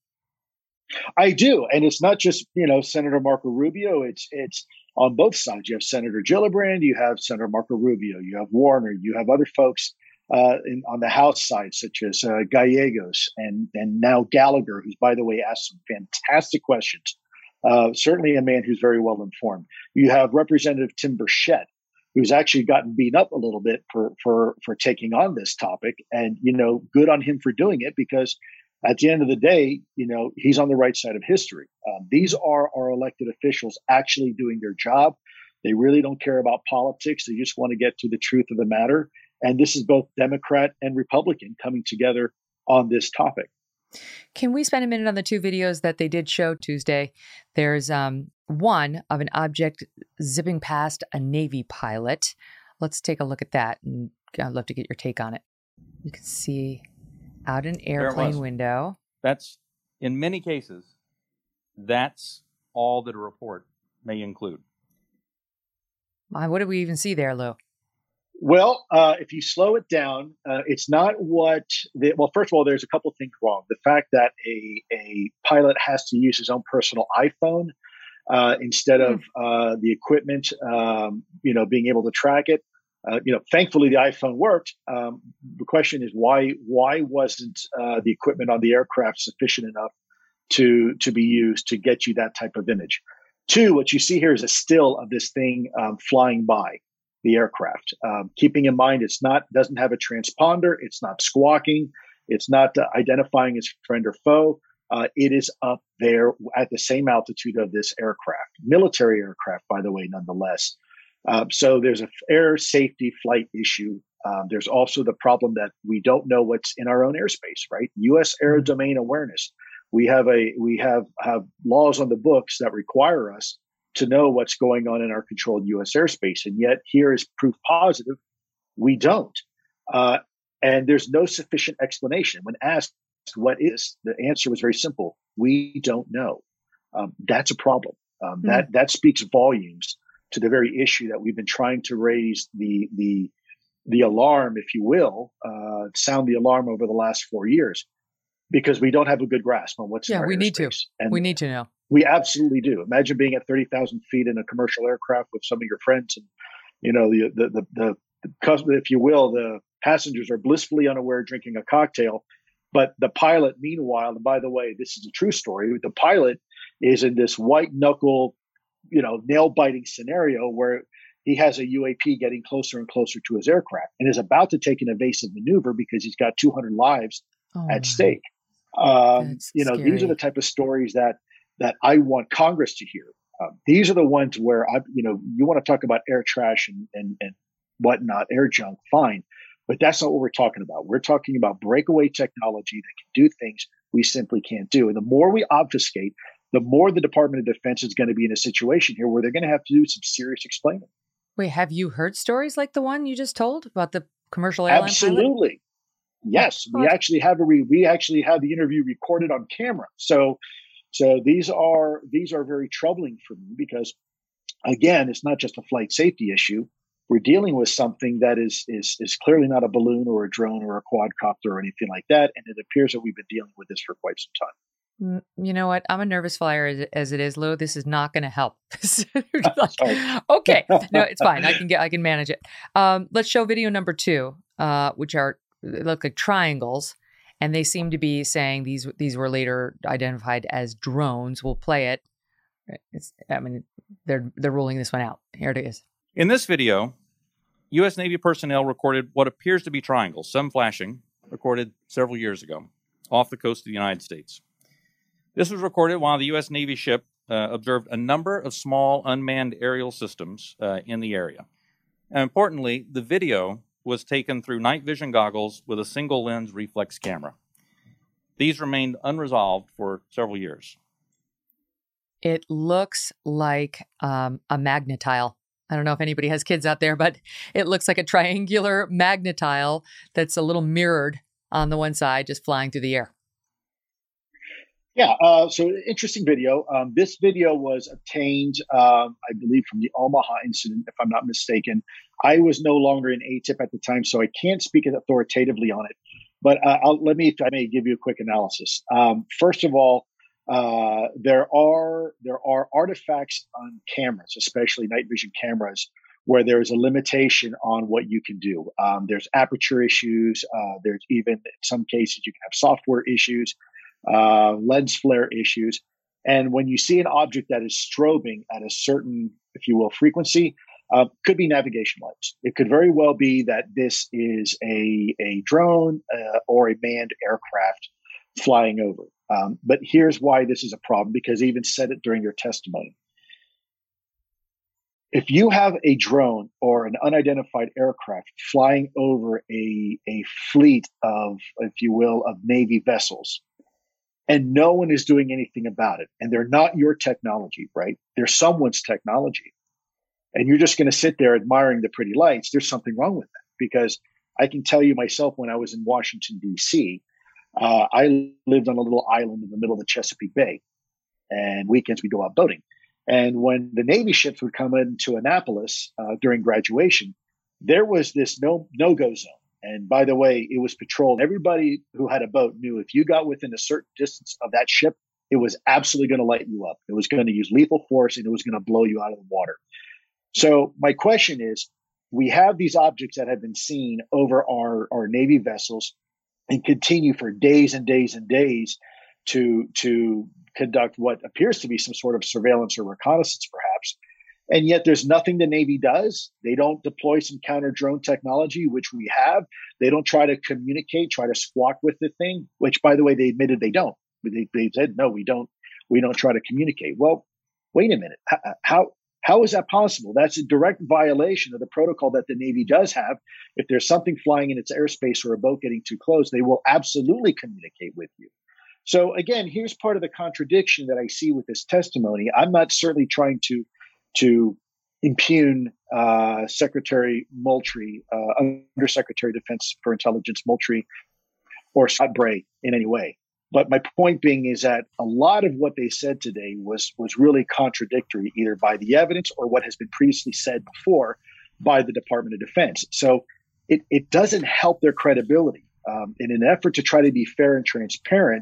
I do. And it's not just, you know, Senator Marco Rubio. It's it's on both sides. You have Senator Gillibrand, you have Senator Marco Rubio, you have Warner, you have other folks uh, in, on the House side, such as uh, Gallegos and, and now Gallagher, who's, by the way, asked some fantastic questions. Uh, certainly a man who's very well informed. You have Representative Tim Burchett, who's actually gotten beat up a little bit for, for, for taking on this topic. And, you know, good on him for doing it, because at the end of the day, you know, he's on the right side of history. Um, these are our elected officials actually doing their job. They really don't care about politics. They just want to get to the truth of the matter. And this is both Democrat and Republican coming together on this topic. Can we spend a minute on the two videos that they did show Tuesday? There's um, one of an object zipping past a Navy pilot. Let's take a look at that, and I'd love to get your take on it. You can see out an airplane window. That's, in many cases, that's all that a report may include. Uh, what did we even see there, Lou? Well, uh, if you slow it down, uh, it's not what the, well, first of all, there's a couple things wrong. The fact that a, a pilot has to use his own personal iPhone uh, instead of uh, the equipment, um, you know, being able to track it. Uh, you know, thankfully the iPhone worked. Um, the question is why, why wasn't uh, the equipment on the aircraft sufficient enough to, to be used to get you that type of image? Two, what you see here is a still of this thing um, flying by the aircraft. Um, keeping in mind, it's not doesn't have a transponder. It's not squawking. It's not uh, identifying as friend or foe. Uh, it is up there at the same altitude of this aircraft, military aircraft, by the way, nonetheless. Uh, so there's an air safety flight issue. Um, there's also the problem that we don't know what's in our own airspace, right? U S air domain awareness. We have a we have have laws on the books that require us to know what's going on in our controlled U S airspace. And yet here is proof positive, we don't. Uh, and there's no sufficient explanation. When asked what is, the answer was very simple. We don't know. Um, that's a problem. Um, mm-hmm. That that speaks volumes to the very issue that we've been trying to raise the the the alarm, if you will, uh, sound the alarm over the last four years, because we don't have a good grasp on what's yeah, in our we airspace. need to. And we need to know. We absolutely do. Imagine being at thirty thousand feet in a commercial aircraft with some of your friends, and you know the the the, the, the if you will, the Passengers are blissfully unaware, drinking a cocktail. But the pilot, meanwhile, and by the way, this is a true story. The pilot is in this white knuckle, you know, nail biting scenario where he has a U A P getting closer and closer to his aircraft and is about to take an evasive maneuver because he's got two hundred lives oh, at stake. Um, you know, scary. These are the type of stories that that I want Congress to hear. Um, these are the ones where I, you know, you want to talk about air trash and and, and whatnot, air junk, fine. But that's not what we're talking about. We're talking about breakaway technology that can do things we simply can't do. And the more we obfuscate, the more the Department of Defense is going to be in a situation here where they're going to have to do some serious explaining. Wait, have you heard stories like the one you just told about the commercial airline Absolutely. Pilot? Yes, we actually have a re- we actually have the interview recorded on camera. So, so these are these are very troubling for me because, again, it's not just a flight safety issue. We're dealing with something that is is is clearly not a balloon or a drone or a quadcopter or anything like that, and it appears that we've been dealing with this for quite some time. You know what? I'm a nervous flyer as, as it is, Lou. This is not going to help. like, okay, no, it's fine. I can get I can manage it. Um, let's show video number two, uh, which are look like triangles, and they seem to be saying these these were later identified as drones. We'll play it. It's, I mean, they're they're ruling this one out. Here it is. In this video, U S Navy personnel recorded what appears to be triangles, some flashing, recorded several years ago, off the coast of the United States. This was recorded while the U S Navy ship uh, observed a number of small unmanned aerial systems uh, in the area. And importantly, the video was taken through night vision goggles with a single lens reflex camera. These remained unresolved for several years. It looks like um, a magnetile. I don't know if anybody has kids out there, but it looks like a triangular magnetile that's a little mirrored on the one side, just flying through the air. Yeah, uh, so interesting video. Um, this video was obtained, um, I believe, from the Omaha incident, if I'm not mistaken. I was no longer in A T I P at the time, so I can't speak authoritatively on it. But uh, I'll, let me, if I may, give you a quick analysis. Um, first of all, Uh, there are there are artifacts on cameras, especially night vision cameras, where there is a limitation on what you can do. Um, there's aperture issues. Uh, there's even in some cases you can have software issues, uh, lens flare issues. And when you see an object that is strobing at a certain, if you will, frequency, uh, could be navigation lights. It could very well be that this is a a drone uh, or a manned aircraft flying over. Um, but here's why this is a problem, because they even said it during your testimony. If you have a drone or an unidentified aircraft flying over a, a fleet of, if you will, of Navy vessels, and no one is doing anything about it, and they're not your technology, right? They're someone's technology, and you're just going to sit there admiring the pretty lights, there's something wrong with that. Because I can tell you myself, when I was in Washington, D C, Uh, I lived on a little island in the middle of the Chesapeake Bay, and weekends we go out boating. And when the Navy ships would come into Annapolis uh, during graduation, there was this no no go zone. And by the way, it was patrolled. Everybody who had a boat knew if you got within a certain distance of that ship, it was absolutely going to light you up. It was going to use lethal force, and it was going to blow you out of the water. So my question is, we have these objects that have been seen over our, our Navy vessels and continue for days and days and days to to conduct what appears to be some sort of surveillance or reconnaissance, perhaps. And yet there's nothing the Navy does. They don't deploy some counter-drone technology, which we have. They don't try to communicate, try to squawk with the thing, which, by the way, they admitted they don't. They, they said, no, we don't we don't try to communicate. Well, wait a minute. How How is that possible? That's a direct violation of the protocol that the Navy does have. If there's something flying in its airspace or a boat getting too close, they will absolutely communicate with you. So again, here's part of the contradiction that I see with this testimony. I'm not certainly trying to, to impugn uh, Secretary Moultrie, uh, Undersecretary of Defense for Intelligence Moultrie, or Scott Bray in any way. But my point being is that a lot of what they said today was was really contradictory, either by the evidence or what has been previously said before by the Department of Defense. So it, it doesn't help their credibility. Um, in an effort to try to be fair and transparent,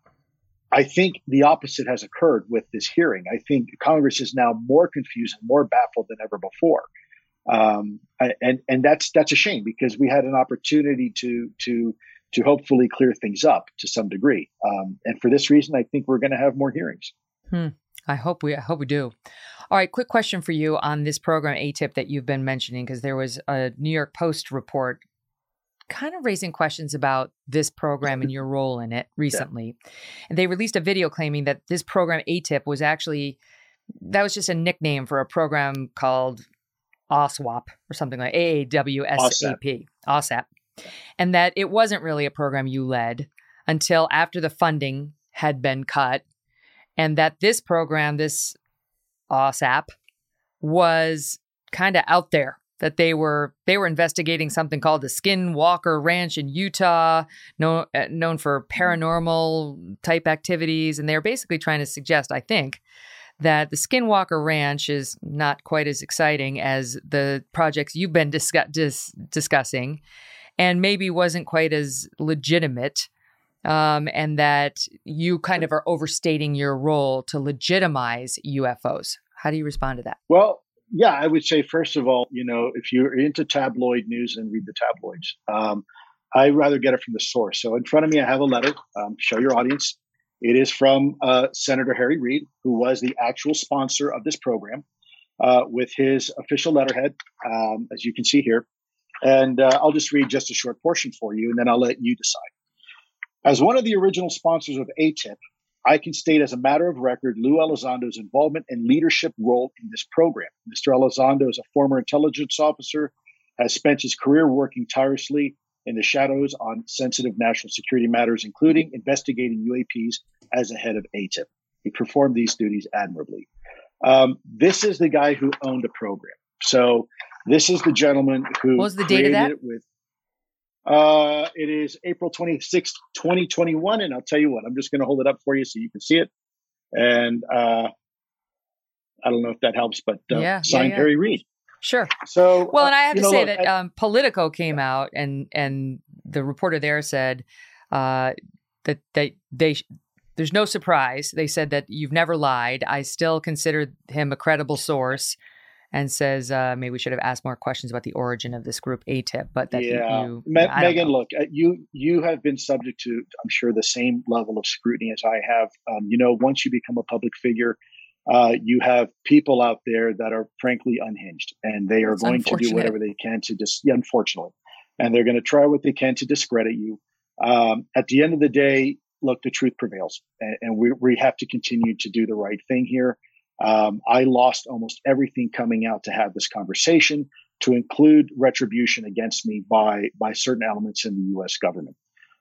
I think the opposite has occurred with this hearing. I think Congress is now more confused and more baffled than ever before. Um, and and that's that's a shame because we had an opportunity to to to hopefully clear things up to some degree. Um, and for this reason, I think we're going to have more hearings. Hmm. I hope we I hope we do. All right, quick question for you on this program A T I P that you've been mentioning, because there was a New York Post report kind of raising questions about this program and your role in it recently. Yeah. And they released a video claiming that this program A T I P was actually, that was just a nickname for a program called O S W A P or something like A A W S A P, O S A P. And that it wasn't really a program you led until after the funding had been cut. And that this program, this O S A P, was kind of out there. That they were they were investigating something called the Skinwalker Ranch in Utah, known uh, known for paranormal type activities, and they're basically trying to suggest, I think, that the Skinwalker Ranch is not quite as exciting as the projects you've been discuss- dis- discussing, and maybe wasn't quite as legitimate, um, and that you kind of are overstating your role to legitimize U F Os. How do you respond to that? Well. Yeah, I would say, first of all, you know, if you're into tabloid news and read the tabloids, um, I'd rather get it from the source. So in front of me, I have a letter. Um, show your audience. It is from uh, Senator Harry Reid, who was the actual sponsor of this program, uh, with his official letterhead, um, as you can see here. And uh, I'll just read just a short portion for you, and then I'll let you decide. As one of the original sponsors of A T I P, I can state as a matter of record Lou Elizondo's involvement and leadership role in this program. Mister Elizondo is a former intelligence officer, has spent his career working tirelessly in the shadows on sensitive national security matters, including investigating U A Ps as a head of A T I P. He performed these duties admirably. Um, this is the guy who owned the program. So this is the gentleman who what was the date of that? It with Uh, it is April twenty-sixth, twenty twenty-one. And I'll tell you what, I'm just going to hold it up for you so you can see it. And uh, I don't know if that helps, but uh, yeah, signed yeah, yeah. Harry Reid. Sure. So, well, and I have uh, to say know, that look, um, Politico came out and and the reporter there said uh, that they, they there's no surprise. They said that you've never lied. I still consider him a credible source. And says uh, maybe we should have asked more questions about the origin of this group A T I P. But that yeah, you, Me- I Megan, look, uh, you you have been subject to, I'm sure, the same level of scrutiny as I have. Um, you know, once you become a public figure, uh, you have people out there that are frankly unhinged, and they are That's going to do whatever they can to dis- yeah, unfortunately, and they're going to try what they can to discredit you. Um, at the end of the day, look, the truth prevails, and, and we we have to continue to do the right thing here. Um, I lost almost everything coming out to have this conversation, to include retribution against me by by certain elements in the U S government.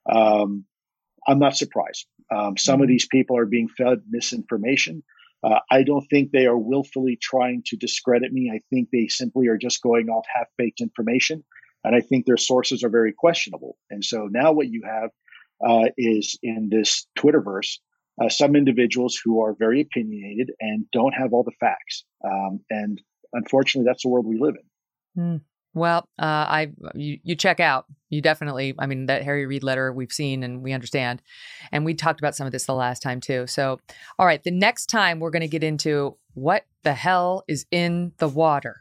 Um, I'm not surprised. Um, some of these people are being fed misinformation. Uh, I don't think they are willfully trying to discredit me. I think they simply are just going off half-baked information, and I think their sources are very questionable. And so now what you have uh, is in this Twitterverse, Uh, some individuals who are very opinionated and don't have all the facts. Um, and unfortunately, that's the world we live in. Mm. Well, uh, I you, you check out. You definitely, I mean, that Harry Reid letter we've seen and we understand. And we talked about some of this the last time too. So, all right, the next time we're going to get into what the hell is in the water.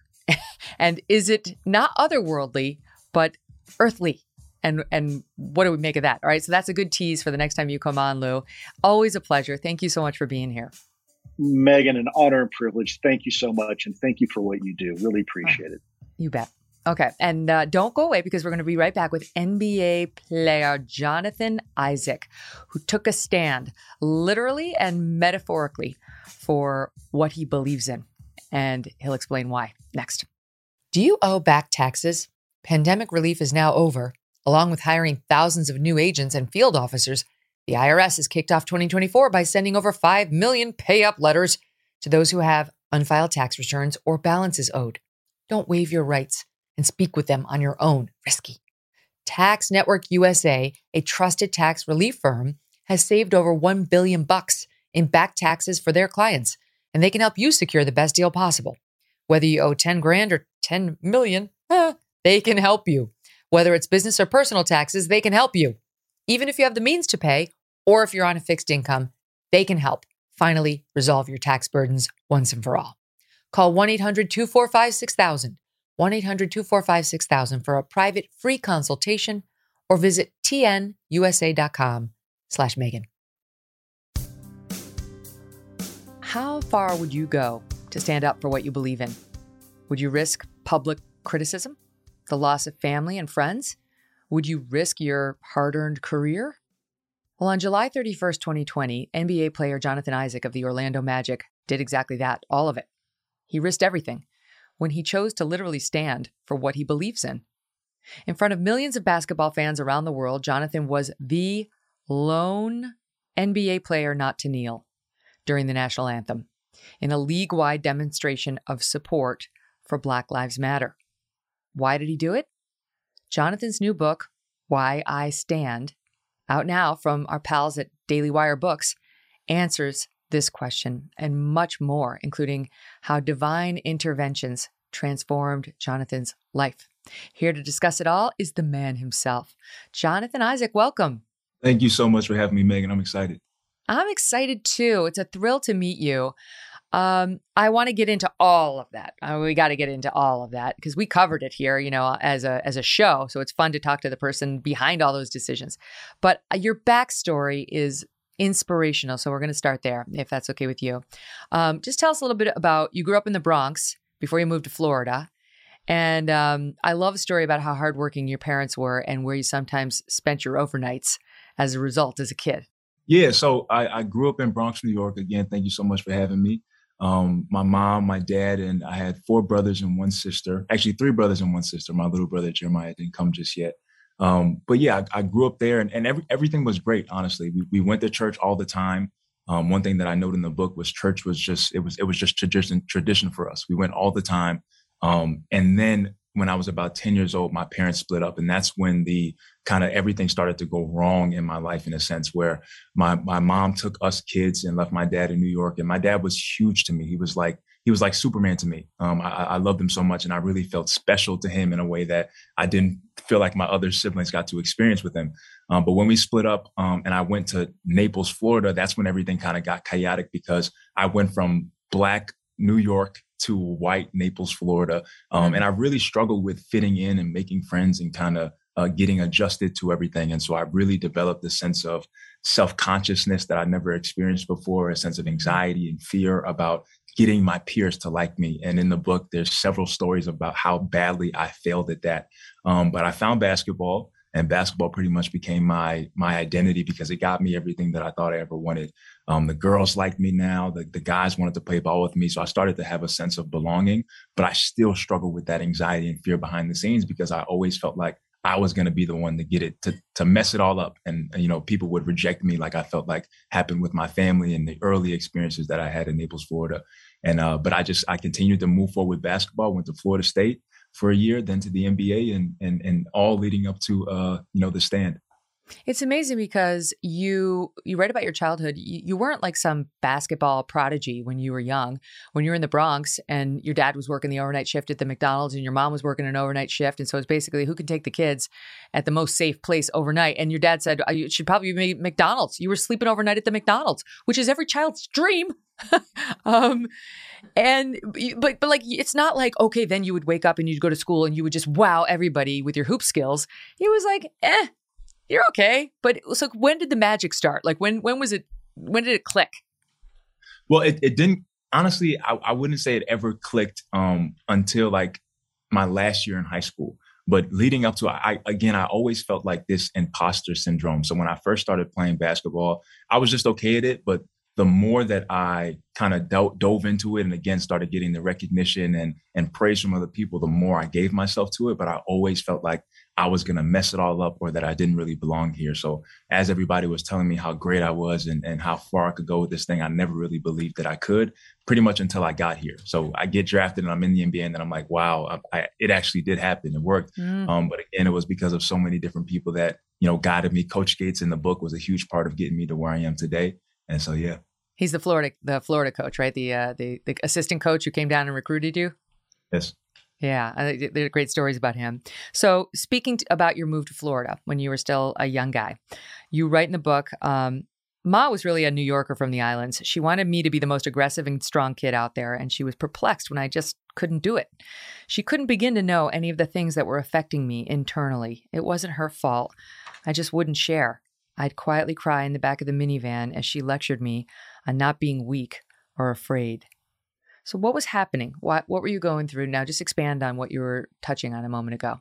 And is it not otherworldly, but earthly? And and what do we make of that? All right. So that's a good tease for the next time you come on, Lou. Always a pleasure. Thank you so much for being here. Megan, an honor and privilege. Thank you so much. And thank you for what you do. Really appreciate it. You bet. Okay. And uh, don't go away because we're going to be right back with N B A player Jonathan Isaac, who took a stand literally and metaphorically for what he believes in. And he'll explain why next. Do you owe back taxes? Pandemic relief is now over. Along with hiring thousands of new agents and field officers, the I R S has kicked off twenty twenty-four by sending over five million pay-up letters to those who have unfiled tax returns or balances owed. Don't waive your rights and speak with them on your own. Risky. Tax Network U S A, a trusted tax relief firm, has saved over one billion bucks in back taxes for their clients, and they can help you secure the best deal possible. Whether you owe ten grand or ten million, eh, they can help you. Whether it's business or personal taxes, they can help you. Even if you have the means to pay, or if you're on a fixed income, they can help finally resolve your tax burdens once and for all. Call one eight hundred two four five six thousand, one eight hundred two four five six thousand for a private free consultation or visit tnusa.com slash Megan. How far would you go to stand up for what you believe in? Would you risk public criticism, the loss of family and friends? Would you risk your hard-earned career? Well, on July thirty-first, twenty twenty, N B A player Jonathan Isaac of the Orlando Magic did exactly that, all of it. He risked everything when he chose to literally stand for what he believes in. In front of millions of basketball fans around the world, Jonathan was the lone N B A player not to kneel during the national anthem in a league-wide demonstration of support for Black Lives Matter. Why did he do it? Jonathan's new book, Why I Stand, out now from our pals at Daily Wire Books, answers this question and much more, including how divine interventions transformed Jonathan's life. Here to discuss it all is the man himself. Jonathan Isaac, welcome. Thank you so much for having me, Megan. I'm excited. I'm excited too. It's a thrill to meet you. Um, I want to get into all of that. Uh, we got to get into all of that because we covered it here, you know, as a as a show. So it's fun to talk to the person behind all those decisions. But your backstory is inspirational. So we're going to start there, if that's okay with you. Um, just tell us a little bit about, you grew up in the Bronx before you moved to Florida. And um, I love a story about how hardworking your parents were and where you sometimes spent your overnights as a result as a kid. Yeah, so I, I grew up in Bronx, New York. Again, thank you so much for having me. Um, my mom, my dad, and I had four brothers and one sister. Actually, three brothers and one sister. My little brother, Jeremiah, didn't come just yet. Um, but yeah, I, I grew up there, and, and every, everything was great, honestly. We, we went to church all the time. Um, one thing that I noted in the book was church was just, it was it was just tradition, tradition for us. We went all the time. Um, and then when I was about ten years old, my parents split up. And that's when the kind of everything started to go wrong in my life, in a sense, where my, my mom took us kids and left my dad in New York. And my dad was huge to me. He was like, he was like Superman to me. Um, I, I loved him so much. And I really felt special to him in a way that I didn't feel like my other siblings got to experience with him. Um, but when we split up um, and I went to Naples, Florida, that's when everything kind of got chaotic, because I went from Black New York to white Naples, Florida. Um, and I really struggled with fitting in and making friends and kind of uh, getting adjusted to everything. And so I really developed a sense of self-consciousness that I never experienced before, a sense of anxiety and fear about getting my peers to like me. And in the book, there's several stories about how badly I failed at that. Um, but I found basketball. And basketball pretty much became my my identity, because it got me everything that I thought I ever wanted. Um, the girls liked me now. The, the guys wanted to play ball with me. So I started to have a sense of belonging. But I still struggled with that anxiety and fear behind the scenes, because I always felt like I was going to be the one to get it, to to mess it all up. And, you know, people would reject me, like I felt like happened with my family and the early experiences that I had in Naples, Florida. And uh, but I just I continued to move forward with basketball, went to Florida State for a year, then to the N B A, and and and all leading up to uh you know the Stand. It's amazing because you you write about your childhood. You, you weren't like some basketball prodigy when you were young. When you were in the Bronx and your dad was working the overnight shift at the McDonald's and your mom was working an overnight shift, and so it's basically who can take the kids at the most safe place overnight. And your dad said oh, you should probably be McDonald's. You were sleeping overnight at the McDonald's, which is every child's dream. um, and but but like it's not like okay, then you would wake up and you'd go to school and you would just wow everybody with your hoop skills. It was like eh. You're okay. But so when did the magic start? Like when when was it, when did it click? Well, it, it didn't, honestly, I, I wouldn't say it ever clicked um, until like my last year in high school. But leading up to, I again, I always felt like this imposter syndrome. So when I first started playing basketball, I was just okay at it. But the more that I kind of do- dove into it and again started getting the recognition and and praise from other people, the more I gave myself to it. But I always felt like I was going to mess it all up, or that I didn't really belong here. So as everybody was telling me how great I was and, and how far I could go with this thing, I never really believed that I could, pretty much until I got here. So I get drafted and I'm in the N B A, and then I'm like, wow, I, I, it actually did happen. It worked. Mm. Um, but again, it was because of so many different people that, you know, guided me. Coach Gates in the book was a huge part of getting me to where I am today. And so, yeah. He's the Florida, the Florida coach, right? The, uh, the, the assistant coach who came down and recruited you. Yes. Yeah, there are great stories about him. So speaking to, about your move to Florida when you were still a young guy, you write in the book, um, Ma was really a New Yorker from the islands. She wanted me to be the most aggressive and strong kid out there, and she was perplexed when I just couldn't do it. She couldn't begin to know any of the things that were affecting me internally. It wasn't her fault. I just wouldn't share. I'd quietly cry in the back of the minivan as she lectured me on not being weak or afraid. So what was happening? What, what were you going through? Now just expand on what you were touching on a moment ago.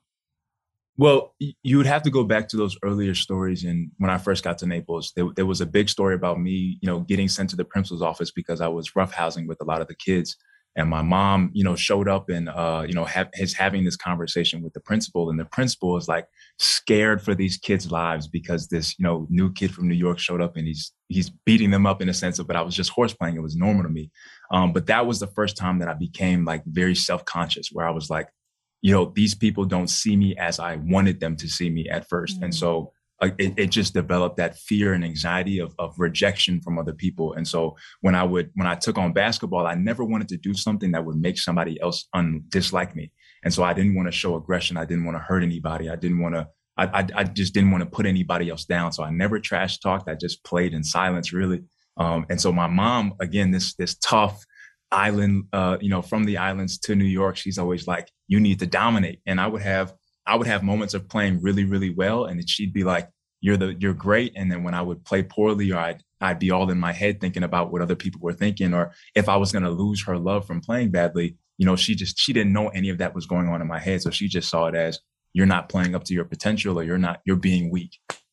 Well, you would have to go back to those earlier stories. And when I first got to Naples, there, there was a big story about me, you know, getting sent to the principal's office because I was roughhousing with a lot of the kids. And my mom, you know, showed up and, uh, you know, have, is having this conversation with the principal. And the principal is like scared for these kids' lives because this, you know, new kid from New York showed up and he's he's beating them up in a sense of, but I was just horse playing. It was normal to me. Um, but that was the first time that I became like very self-conscious, where I was like, you know, these people don't see me as I wanted them to see me at first. Mm-hmm. And so uh, it, it just developed that fear and anxiety of, of rejection from other people. And so when I would, when I took on basketball, I never wanted to do something that would make somebody else un- dislike me. And so I didn't want to show aggression. I didn't want to hurt anybody. I didn't want to, I, I, I just didn't want to put anybody else down. So I never trash talked. I just played in silence, really. Um, and so my mom, again, this, this tough island, uh, you know, from the islands to New York, she's always like, you need to dominate. And I would have, I would have moments of playing really, really well. And she'd be like, you're the, you're great. And then when I would play poorly, or I'd, I'd be all in my head thinking about what other people were thinking, or if I was going to lose her love from playing badly, you know, she just, she didn't know any of that was going on in my head. So she just saw it as, you're not playing up to your potential, or you're not, you're being weak.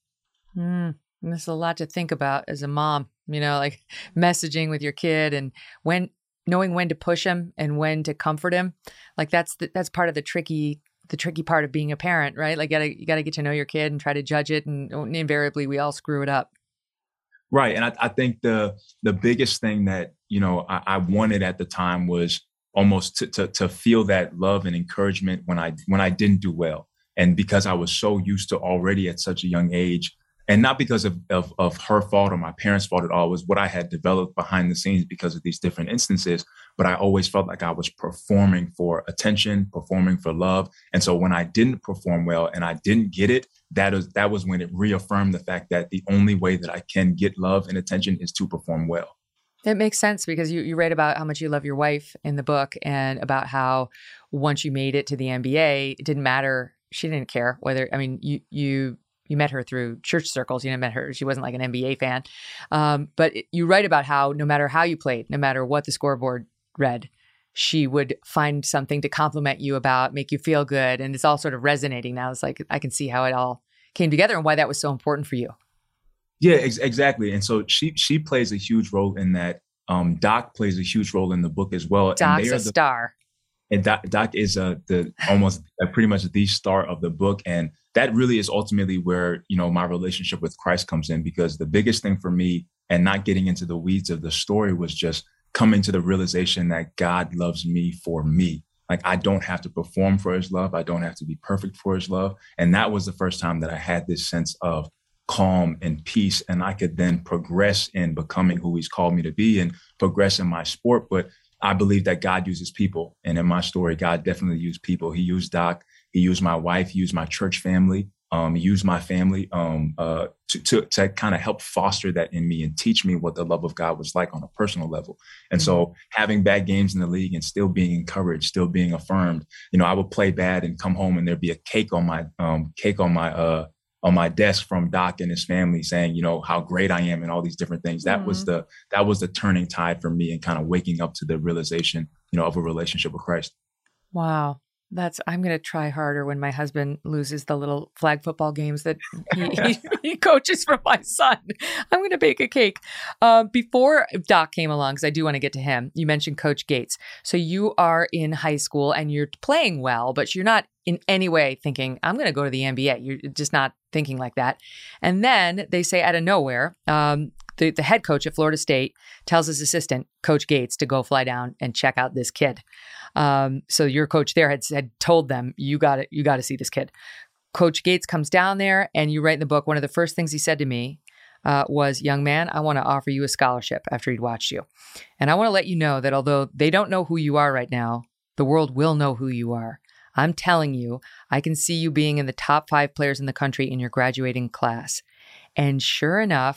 Mm, there's a lot to think about as a mom, you know, like messaging with your kid and when, knowing when to push him and when to comfort him. Like that's the, that's part of the tricky, the tricky part of being a parent, right? Like you gotta, you gotta get to know your kid and try to judge it. And invariably we all screw it up. Right. And I, I think the, the biggest thing that, you know, I, I wanted at the time was almost to, to, to feel that love and encouragement when I, when I didn't do well. And because I was so used to already at such a young age, and not because of, of, of her fault or my parents' fault at all, it was what I had developed behind the scenes because of these different instances. But I always felt like I was performing for attention, performing for love. And so when I didn't perform well and I didn't get it, that was, that was when it reaffirmed the fact that the only way that I can get love and attention is to perform well. It makes sense because you, you write about how much you love your wife in the book and about how once you made it to the N B A, it didn't matter. She didn't care whether, I mean, you, you, You met her through church circles. You know, met her. She wasn't like an N B A fan. Um, but it, you write about how no matter how you played, no matter what the scoreboard read, she would find something to compliment you about, make you feel good. And it's all sort of resonating now. It's like, I can see how it all came together and why that was so important for you. Yeah, ex- exactly. And so she she plays a huge role in that. Um, Doc plays a huge role in the book as well. Doc's and a the, star. And Doc, Doc is a, the almost uh, pretty much the star of the book. And that really is ultimately where, you know, my relationship with Christ comes in, because the biggest thing for me, and not getting into the weeds of the story, was just coming to the realization that God loves me for me. Like I don't have to perform for his love. I don't have to be perfect for his love. And that was the first time that I had this sense of calm and peace. And I could then progress in becoming who he's called me to be and progress in my sport. But I believe that God uses people. And in my story, God definitely used people. He used Doc. He used my wife. He used my church family. Um, he used my family um, uh, to, to, to kind of help foster that in me and teach me what the love of God was like on a personal level. And so having bad games in the league and still being encouraged, still being affirmed, you know, I would play bad and come home and there'd be a cake on my um, cake on my uh, on my desk from Doc and his family saying, you know, how great I am and all these different things. That mm-hmm. was the that was the turning tide for me and kind of waking up to the realization, you know, of a relationship with Christ. Wow. That's, I'm going to try harder when my husband loses the little flag football games that he, he, he coaches for my son. I'm going to bake a cake. Uh, before Doc came along, because I do want to get to him, you mentioned Coach Gates. So you are in high school and you're playing well, but you're not in any way thinking, I'm going to go to the N B A. You're just not thinking like that. And then they say out of nowhere, um, the, the head coach at Florida State tells his assistant, Coach Gates, to go fly down and check out this kid. Um, so your coach there had, had told them, you got to, you got to see this kid. Coach Gates comes down there, and you write in the book, one of the first things he said to me uh, was, young man, I want to offer you a scholarship after he'd watched you. And I want to let you know that although they don't know who you are right now, the world will know who you are. I'm telling you, I can see you being in the top five players in the country in your graduating class. And sure enough,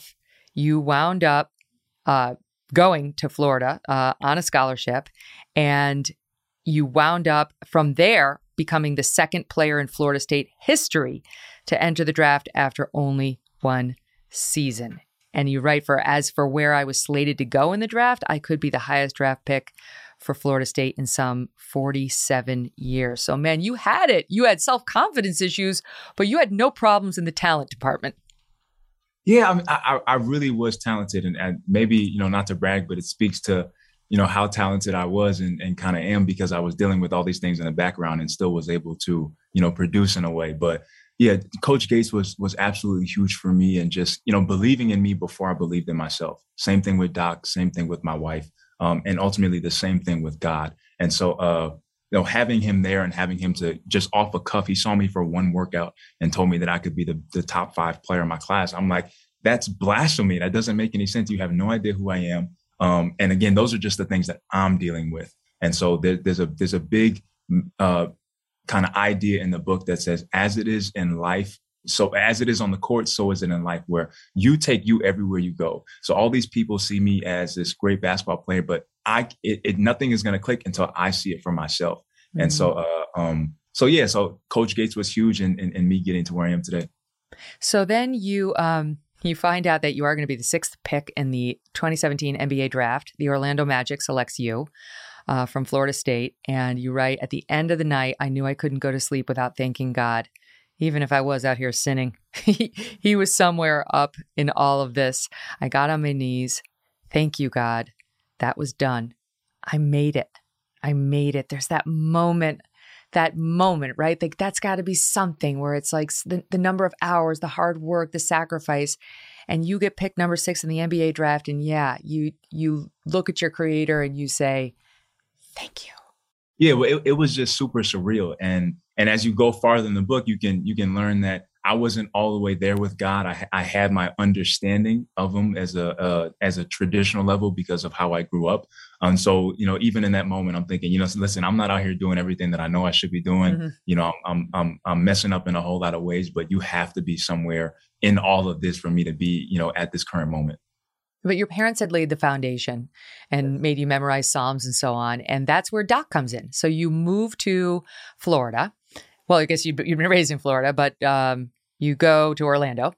you wound up uh, going to Florida uh, on a scholarship, and you wound up from there becoming the second player in Florida State history to enter the draft after only one season. And you write, for as for where I was slated to go in the draft, I could be the highest draft pick for Florida State in some forty-seven years. So, man, you had it. You had self-confidence issues, but you had no problems in the talent department. Yeah, I mean, I, I really was talented, and, and maybe, you know, not to brag, but it speaks to, you know, how talented I was and, and kind of am, because I was dealing with all these things in the background and still was able to, you know, produce in a way. But yeah, Coach Gates was was absolutely huge for me, and just, you know, believing in me before I believed in myself. Same thing with Doc, same thing with my wife, um, and ultimately the same thing with God. And so, uh, you know, having him there and having him to just off a cuff, he saw me for one workout and told me that I could be the, the top five player in my class. I'm like, that's blasphemy. That doesn't make any sense. You have no idea who I am. Um, and again, those are just the things that I'm dealing with. And so there, there's a there's a big uh, kind of idea in the book that says, as it is in life, so as it is on the court, so is it in life, where you take you everywhere you go. So all these people see me as this great basketball player, but I it, it nothing is going to click until I see it for myself. Mm-hmm. And so, uh, um, so yeah, so Coach Gates was huge in, in, in me getting to where I am today. So then you um, you find out that you are going to be the sixth pick in the twenty seventeen N B A draft. The Orlando Magic selects you uh, from Florida State, and you write, at the end of the night, I knew I couldn't go to sleep without thanking God. Even if I was out here sinning, he, he was somewhere up in all of this. I got on my knees. Thank you, God. That was done. I made it. I made it. There's that moment, that moment, right? Like, that's got to be something where it's like the, the number of hours, the hard work, the sacrifice, and you get picked number six in the N B A draft. And yeah, you you look at your creator and you say, thank you. Yeah, well, it, it was just super surreal. And and as you go farther in the book, you can you can learn that I wasn't all the way there with God. I, I had my understanding of him as a uh, as a traditional level because of how I grew up. And so, you know, even in that moment, I'm thinking, you know, listen, I'm not out here doing everything that I know I should be doing. Mm-hmm. You know, I'm I'm I'm messing up in a whole lot of ways, but you have to be somewhere in all of this for me to be, you know, at this current moment. But your parents had laid the foundation and made you memorize Psalms and so on. And that's where Doc comes in. So you move to Florida. Well, I guess you've been raised in Florida, but um, you go to Orlando.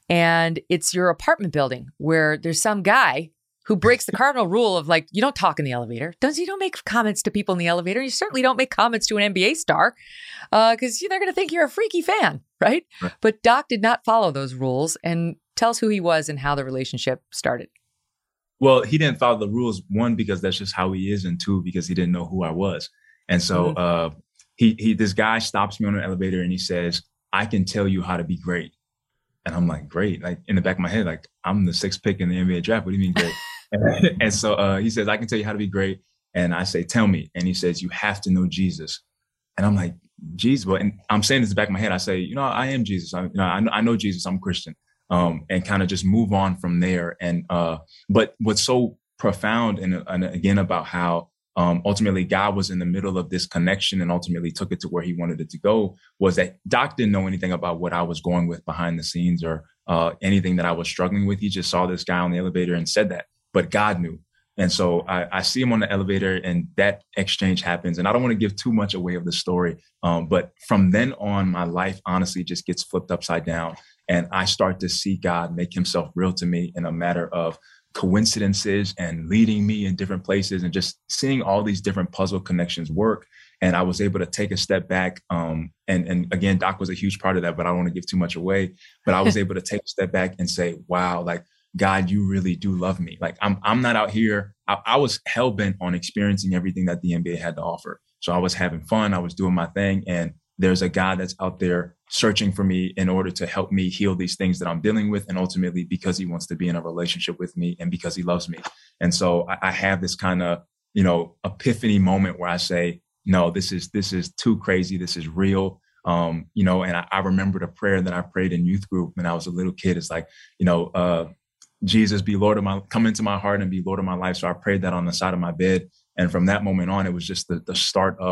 And it's your apartment building where there's some guy who breaks the cardinal rule of, like, you don't talk in the elevator. Don't, you don't make comments to people in the elevator. You certainly don't make comments to an N B A star because uh, they're going to think you're a freaky fan, right? right? But Doc did not follow those rules. And tell us who he was and how the relationship started. Well, he didn't follow the rules, one, because that's just how he is, and two, because he didn't know who I was. And so mm-hmm. uh, he, he, this guy stops me on an elevator and he says, I can tell you how to be great. And I'm like, great. Like, in the back of my head, like, I'm the sixth pick in the N B A draft. What do you mean great? and, and so uh, he says, I can tell you how to be great. And I say, tell me. And he says, you have to know Jesus. And I'm like, Jesus. Well, and I'm saying this in the back of my head. I say, you know, I am Jesus. I, you know, I, I know Jesus. I'm a Christian. Um, and kind of just move on from there. And uh, but what's so profound, and, and again, about how um, ultimately God was in the middle of this connection and ultimately took it to where he wanted it to go, was that Doc didn't know anything about what I was going with behind the scenes or uh, anything that I was struggling with. He just saw this guy on the elevator and said that, but God knew. And so I, I see him on the elevator, and that exchange happens. And I don't want to give too much away of the story, um, but from then on, my life honestly just gets flipped upside down. And I start to see God make himself real to me in a matter of coincidences and leading me in different places and just seeing all these different puzzle connections work. And I was able to take a step back. Um, and, and again, Doc was a huge part of that, but I don't want to give too much away. But I was able to take a step back and say, wow, like, God, you really do love me. Like, I'm I'm not out here. I, I was hell bent on experiencing everything that the N B A had to offer. So I was having fun. I was doing my thing. And there's a God that's out there searching for me in order to help me heal these things that I'm dealing with. And ultimately, because he wants to be in a relationship with me and because he loves me. And so I, I have this kind of, you know, epiphany moment where I say, no, this is this is too crazy. This is real. Um, you know, and I, I remembered a prayer that I prayed in youth group when I was a little kid. It's like, you know, uh, Jesus, be Lord of my, come into my heart and be Lord of my life. So I prayed that on the side of my bed. And from that moment on, it was just the, the start of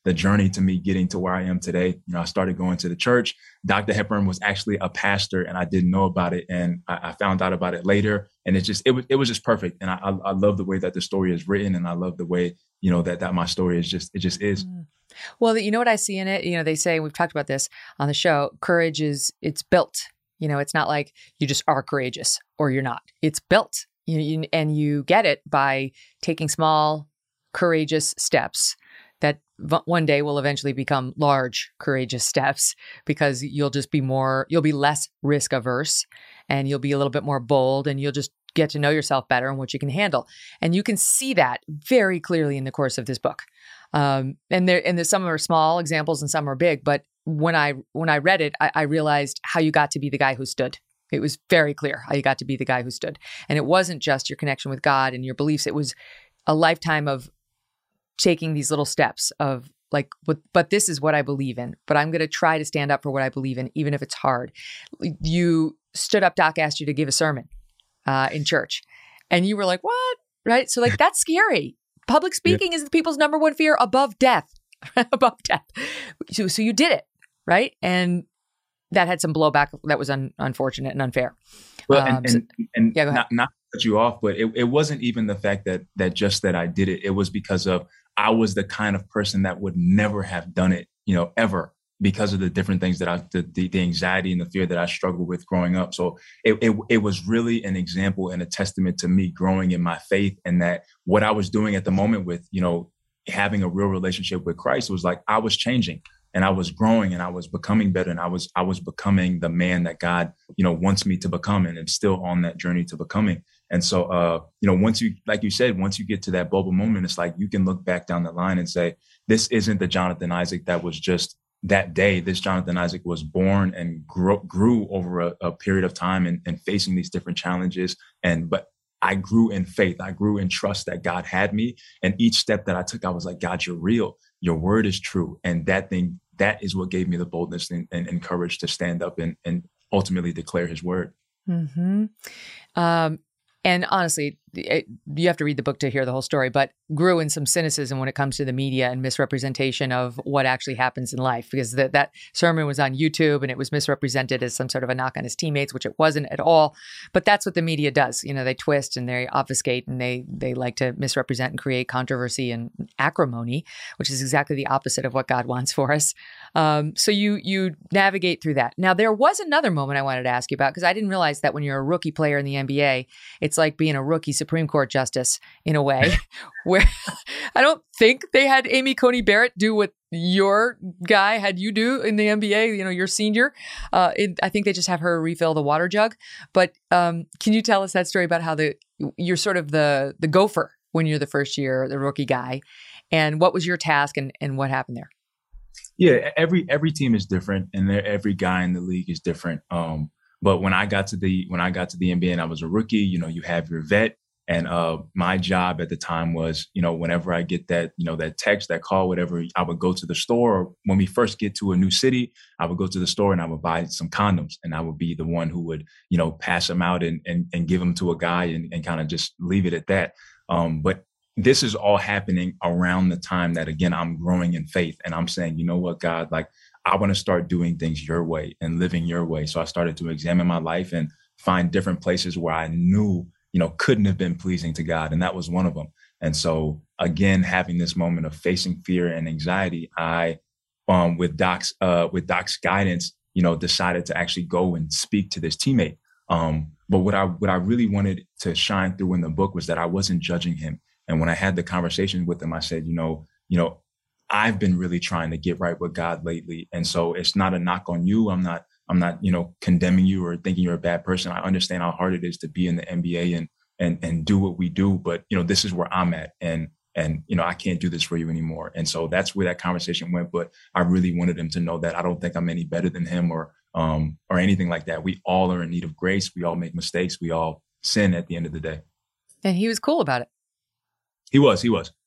the journey to me getting to where I am today. You know, I started going to the church. Doctor Hepburn was actually a pastor, and I didn't know about it, and I, I found out about it later. And it just it was it was just perfect. And I, I I love the way that the story is written, and I love the way, you know, that that my story is just it just is. Well, you know what I see in it. You know, they say, we've talked about this on the show. Courage is it's built. You know, it's not like you just are courageous or you're not. It's built, you, you, and you get it by taking small, courageous steps that v- one day will eventually become large, courageous steps, because you'll just be more, you'll be less risk averse, and you'll be a little bit more bold, and you'll just get to know yourself better and what you can handle. And you can see that very clearly in the course of this book. Um, and there, and there's some are small examples and some are big, but when I when I read it, I, I realized how you got to be the guy who stood. It was very clear how you got to be the guy who stood. And it wasn't just your connection with God and your beliefs. It was a lifetime of taking these little steps of like, but, but this is what I believe in, but I'm going to try to stand up for what I believe in, even if it's hard. You stood up, Doc asked you to give a sermon uh, in church, and you were like, what? Right? So like, that's scary. Public speaking yeah. is the people's number one fear above death, above death. So, so you did it. Right. And that had some blowback that was un- unfortunate and unfair. Well, um, and, and, so, and yeah, go ahead. Not, not to cut you off, but it, it wasn't even the fact that that just that I did it. It was because of I was the kind of person that would never have done it, you know, ever, because of the different things that I, the, the, the anxiety and the fear that I struggled with growing up. So it, it, it was really an example and a testament to me growing in my faith, and that what I was doing at the moment with, you know, having a real relationship with Christ was like I was changing. And I was growing and I was becoming better, and I was I was becoming the man that God, you know, wants me to become, and I'm still on that journey to becoming. And so, uh, you know, once you, like you said, once you get to that bubble moment, it's like you can look back down the line and say, this isn't the Jonathan Isaac that was just that day. This Jonathan Isaac was born and grew, grew over a, a period of time and, and facing these different challenges. And but I grew in faith. I grew in trust that God had me. And each step that I took, I was like, God, you're real. Your word is true. And that thing, that is what gave me the boldness and, and, and courage to stand up and, and ultimately declare his word. Mm-hmm. Um, and honestly, it, you have to read the book to hear the whole story, but grew in some cynicism when it comes to the media and misrepresentation of what actually happens in life, because the, that sermon was on YouTube and it was misrepresented as some sort of a knock on his teammates, which it wasn't at all. But that's what the media does. You know, they twist and they obfuscate, and they they like to misrepresent and create controversy and acrimony, which is exactly the opposite of what God wants for us. Um, so you you navigate through that. Now, there was another moment I wanted to ask you about, because I didn't realize that when you're a rookie player in the N B A, it's like being a rookie Supreme Court justice in a way, where I don't think they had Amy Coney Barrett do what your guy had you do in the N B A, you know, your senior. Uh, it, I think they just have her refill the water jug. But um, can you tell us that story about how the you're sort of the the gopher when you're the first year, the rookie guy, and what was your task and, and what happened there? Yeah, every every team is different, and every guy in the league is different. Um, but when I got to the when I got to the N B A and I was a rookie, you know, you have your vet. And uh, my job at the time was, you know, whenever I get that, you know, that text, that call, whatever, I would go to the store. Or when we first get to a new city, I would go to the store and I would buy some condoms, and I would be the one who would, you know, pass them out and and, and give them to a guy and, and kind of just leave it at that. Um, but this is all happening around the time that, again, I'm growing in faith, and I'm saying, you know what, God, like, I want to start doing things your way and living your way. So I started to examine my life and find different places where I knew, you know, couldn't have been pleasing to God. And that was one of them. And so, again, having this moment of facing fear and anxiety, I, um, with Doc's, uh, with Doc's guidance, you know, decided to actually go and speak to this teammate. Um, but what I, what I really wanted to shine through in the book was that I wasn't judging him. And when I had the conversation with him, I said, you know, you know, I've been really trying to get right with God lately. And so it's not a knock on you. I'm not, I'm not, you know, condemning you or thinking you're a bad person. I understand how hard it is to be in the N B A and, and, and do what we do. But, you know, this is where I'm at, and, and, you know, I can't do this for you anymore. And so that's where that conversation went. But I really wanted him to know that I don't think I'm any better than him or, um, or anything like that. We all are in need of grace. We all make mistakes. We all sin at the end of the day. And he was cool about it. He was, he was.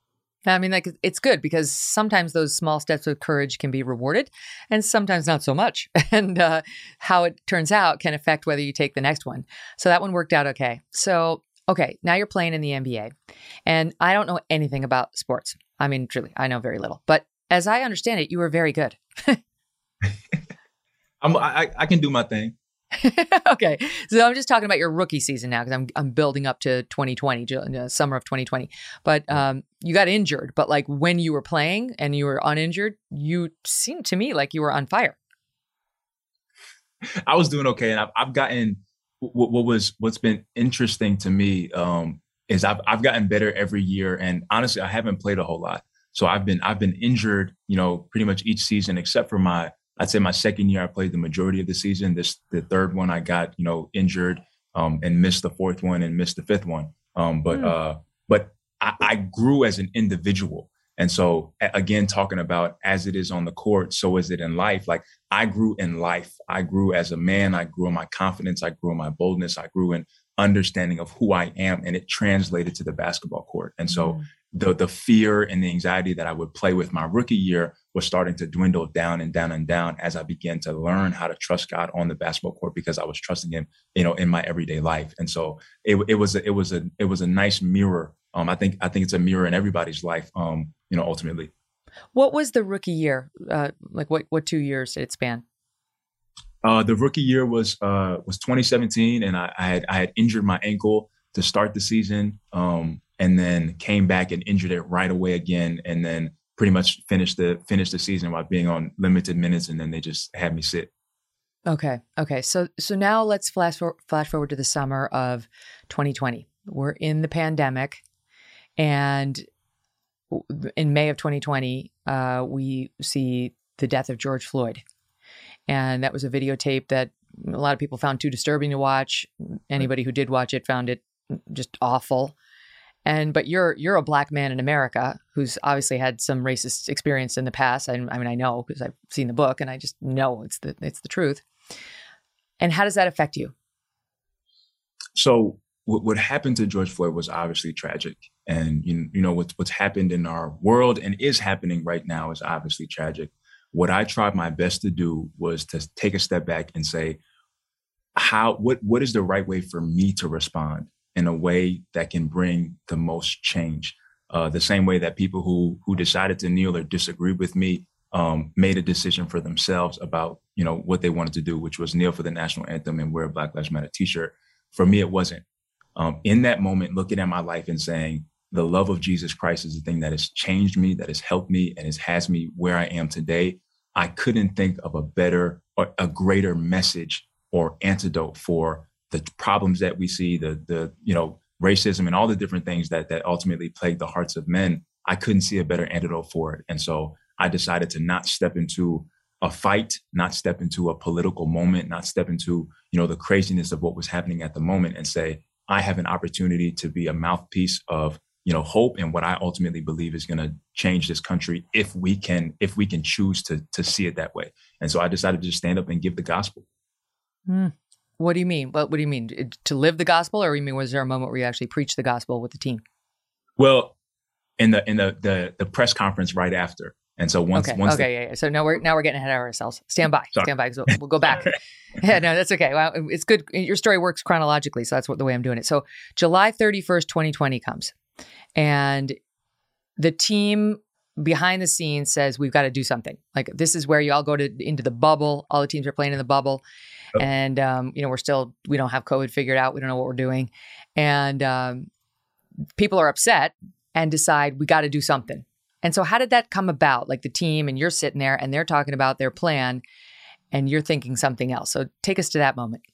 I mean, like, it's good because sometimes those small steps of courage can be rewarded and sometimes not so much. And uh, how it turns out can affect whether you take the next one. So that one worked out okay. So, okay, now you're playing in the N B A. And I don't know anything about sports. I mean, truly, I know very little. But as I understand it, you were very good. I'm, I, I can do my thing. Okay. So I'm just talking about your rookie season now because I'm I'm building up to twenty twenty, uh, summer of twenty twenty. But um, you got injured. But like when you were playing and you were uninjured, you seemed to me like you were on fire. I was doing okay. And I've, I've gotten what, what was what's been interesting to me um, is I've I've gotten better every year. And honestly, I haven't played a whole lot. So I've been I've been injured, you know, pretty much each season except for my I'd say my second year, I played the majority of the season. This, the third one, I got, you know, injured um, and missed the fourth one and missed the fifth one. Um, but mm. uh, but I, I grew as an individual. And so, again, talking about as it is on the court, so is it in life. Like I grew in life. I grew as a man. I grew in my confidence. I grew in my boldness. I grew in understanding of who I am. And it translated to the basketball court. And so mm. the the fear and the anxiety that I would play with my rookie year was starting to dwindle down and down and down as I began to learn how to trust God on the basketball court because I was trusting him, you know, in my everyday life. And so it, it was a, it was a it was a nice mirror. Um, I think I think it's a mirror in everybody's life. Um, you know, ultimately. What was the rookie year? Uh, like what what two years did it span? Uh, the rookie year was uh, was twenty seventeen, and I, I had I had injured my ankle to start the season, um, and then came back and injured it right away again, and then pretty much finished the finished the season while being on limited minutes, and then they just had me sit. Okay, okay. So so now let's flash for, flash forward to the summer of twenty twenty. We're in the pandemic, and in May of twenty twenty, uh, we see the death of George Floyd. And that was a videotape that a lot of people found too disturbing to watch. Anybody who did watch it found it just awful. And but you're you're a black man in America who's obviously had some racist experience in the past. I, I mean, I know because I've seen the book and I just know it's the it's the truth. And how does that affect you? So what, what happened to George Floyd was obviously tragic. And you, you know what's what's happened in our world and is happening right now is obviously tragic. What I tried my best to do was to take a step back and say, how, what, what is the right way for me to respond in a way that can bring the most change? Uh, the same way that people who, who decided to kneel or disagree with me um, made a decision for themselves about, you know, what they wanted to do, which was kneel for the national anthem and wear a Black Lives Matter t-shirt. For me, it wasn't. Um, in that moment, looking at my life and saying, the love of Jesus Christ is the thing that has changed me, that has helped me, and has has me where I am today. I couldn't think of a better or a greater message or antidote for the problems that we see, the the you know racism and all the different things that that ultimately plague the hearts of men. I couldn't see a better antidote for it, and so I decided to not step into a fight, not step into a political moment, not step into you know the craziness of what was happening at the moment, and say I have an opportunity to be a mouthpiece of you know, hope and what I ultimately believe is going to change this country if we can, if we can choose to to see it that way. And so I decided to just stand up and give the gospel. Mm. What do you mean? What What do you mean? To live the gospel, or you mean was there a moment where you actually preached the gospel with the team? Well, in the in the the, the press conference right after. And so once, okay, once okay, the, yeah, yeah. So now we're now we're getting ahead of ourselves. Stand by, Sorry. stand by, because we'll, we'll go back. Yeah, no, that's okay. Well, it's good. Your story works chronologically, so that's what the way I'm doing it. So July thirty-first, twenty twenty comes. And the team behind the scenes says, we've got to do something. Like, this is where you all go to into the bubble. All the teams are playing in the bubble. Oh. And, um, you know, we're still, we don't have COVID figured out. We don't know what we're doing. And um, people are upset and decide we got to do something. And so how did that come about? Like the team and you're sitting there and they're talking about their plan and you're thinking something else. So take us to that moment.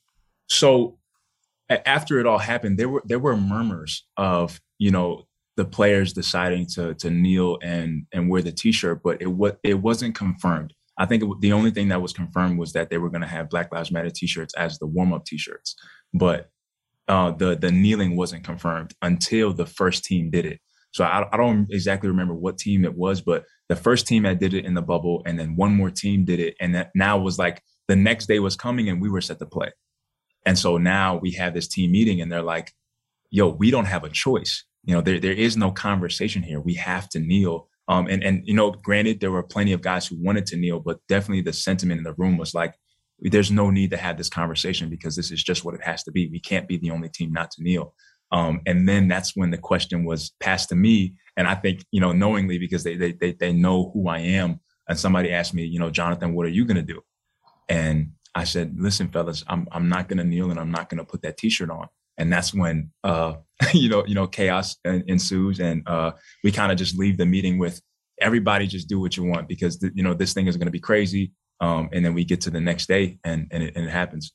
So after it all happened, there were, there were murmurs of, you know, the players deciding to to kneel and and wear the t-shirt, but it was it wasn't confirmed. I think it, the only thing that was confirmed was that they were going to have Black Lives Matter t-shirts as the warm-up t-shirts, but uh, the the kneeling wasn't confirmed until the first team did it. So I, I don't exactly remember what team it was, but the first team that did it in the bubble, and then one more team did it, and that now was like the next day was coming, and we were set to play. And so now we have this team meeting, and they're like, "Yo, we don't have a choice. You know, there there is no conversation here. We have to kneel." Um, and, and, you know, granted, there were plenty of guys who wanted to kneel, but definitely the sentiment in the room was like, there's no need to have this conversation because this is just what it has to be. We can't be the only team not to kneel. Um, and then that's when the question was passed to me. And I think, you know, knowingly, because they, they, they, they know who I am. And somebody asked me, you know, Jonathan, what are you going to do? And I said, listen, fellas, I'm, I'm not going to kneel and I'm not going to put that t-shirt on. And that's when, uh, you know, you know, chaos ensues. And uh, we kind of just leave the meeting with everybody just do what you want, because, th- you know, this thing is going to be crazy. Um, and then we get to the next day and, and, it, and it happens.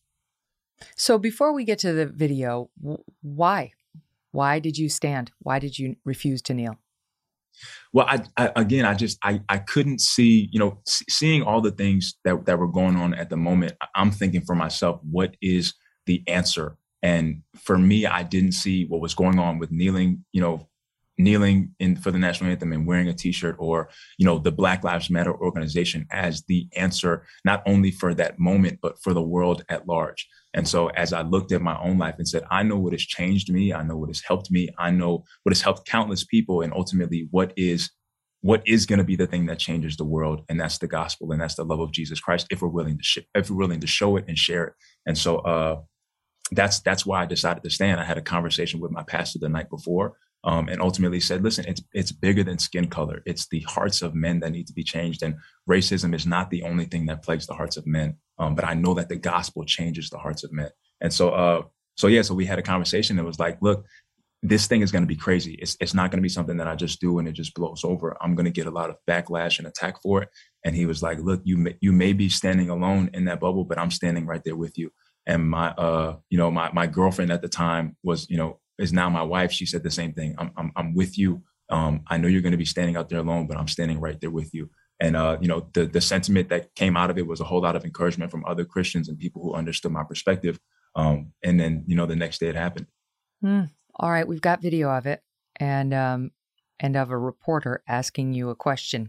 So before we get to the video, why? Why did you stand? Why did you refuse to kneel? Well, I, I again, I just, I, I couldn't see, you know, seeing all the things that, that were going on at the moment. I'm thinking for myself, what is the answer? And for me, I didn't see what was going on with kneeling, you know, kneeling in for the national anthem and wearing a t-shirt, or, you know, the Black Lives Matter organization as the answer, not only for that moment, but for the world at large. And so as I looked at my own life and said, I know what has changed me. I know what has helped me. I know what has helped countless people. And ultimately, what is what is going to be the thing that changes the world? And that's the gospel. And that's the love of Jesus Christ, if we're willing to sh- if we're willing to show it and share it. And so uh, that's that's why I decided to stand. I had a conversation with my pastor the night before. Um, and ultimately said, listen, it's it's bigger than skin color. It's the hearts of men that need to be changed. And racism is not the only thing that plagues the hearts of men. Um, but I know that the gospel changes the hearts of men. And so, uh, so yeah, so we had a conversation that was like, look, this thing is going to be crazy. It's it's not going to be something that I just do and it just blows over. I'm going to get a lot of backlash and attack for it. And he was like, look, you may, you may be standing alone in that bubble, but I'm standing right there with you. And my, uh, you know, my my girlfriend at the time was, you know, is now my wife. She said the same thing. I'm I'm, I'm with you. Um, I know you're going to be standing out there alone, but I'm standing right there with you. And, uh, you know, the the sentiment that came out of it was a whole lot of encouragement from other Christians and people who understood my perspective. Um, and then, you know, the next day it happened. Mm. All right. We've got video of it and um, and of a reporter asking you a question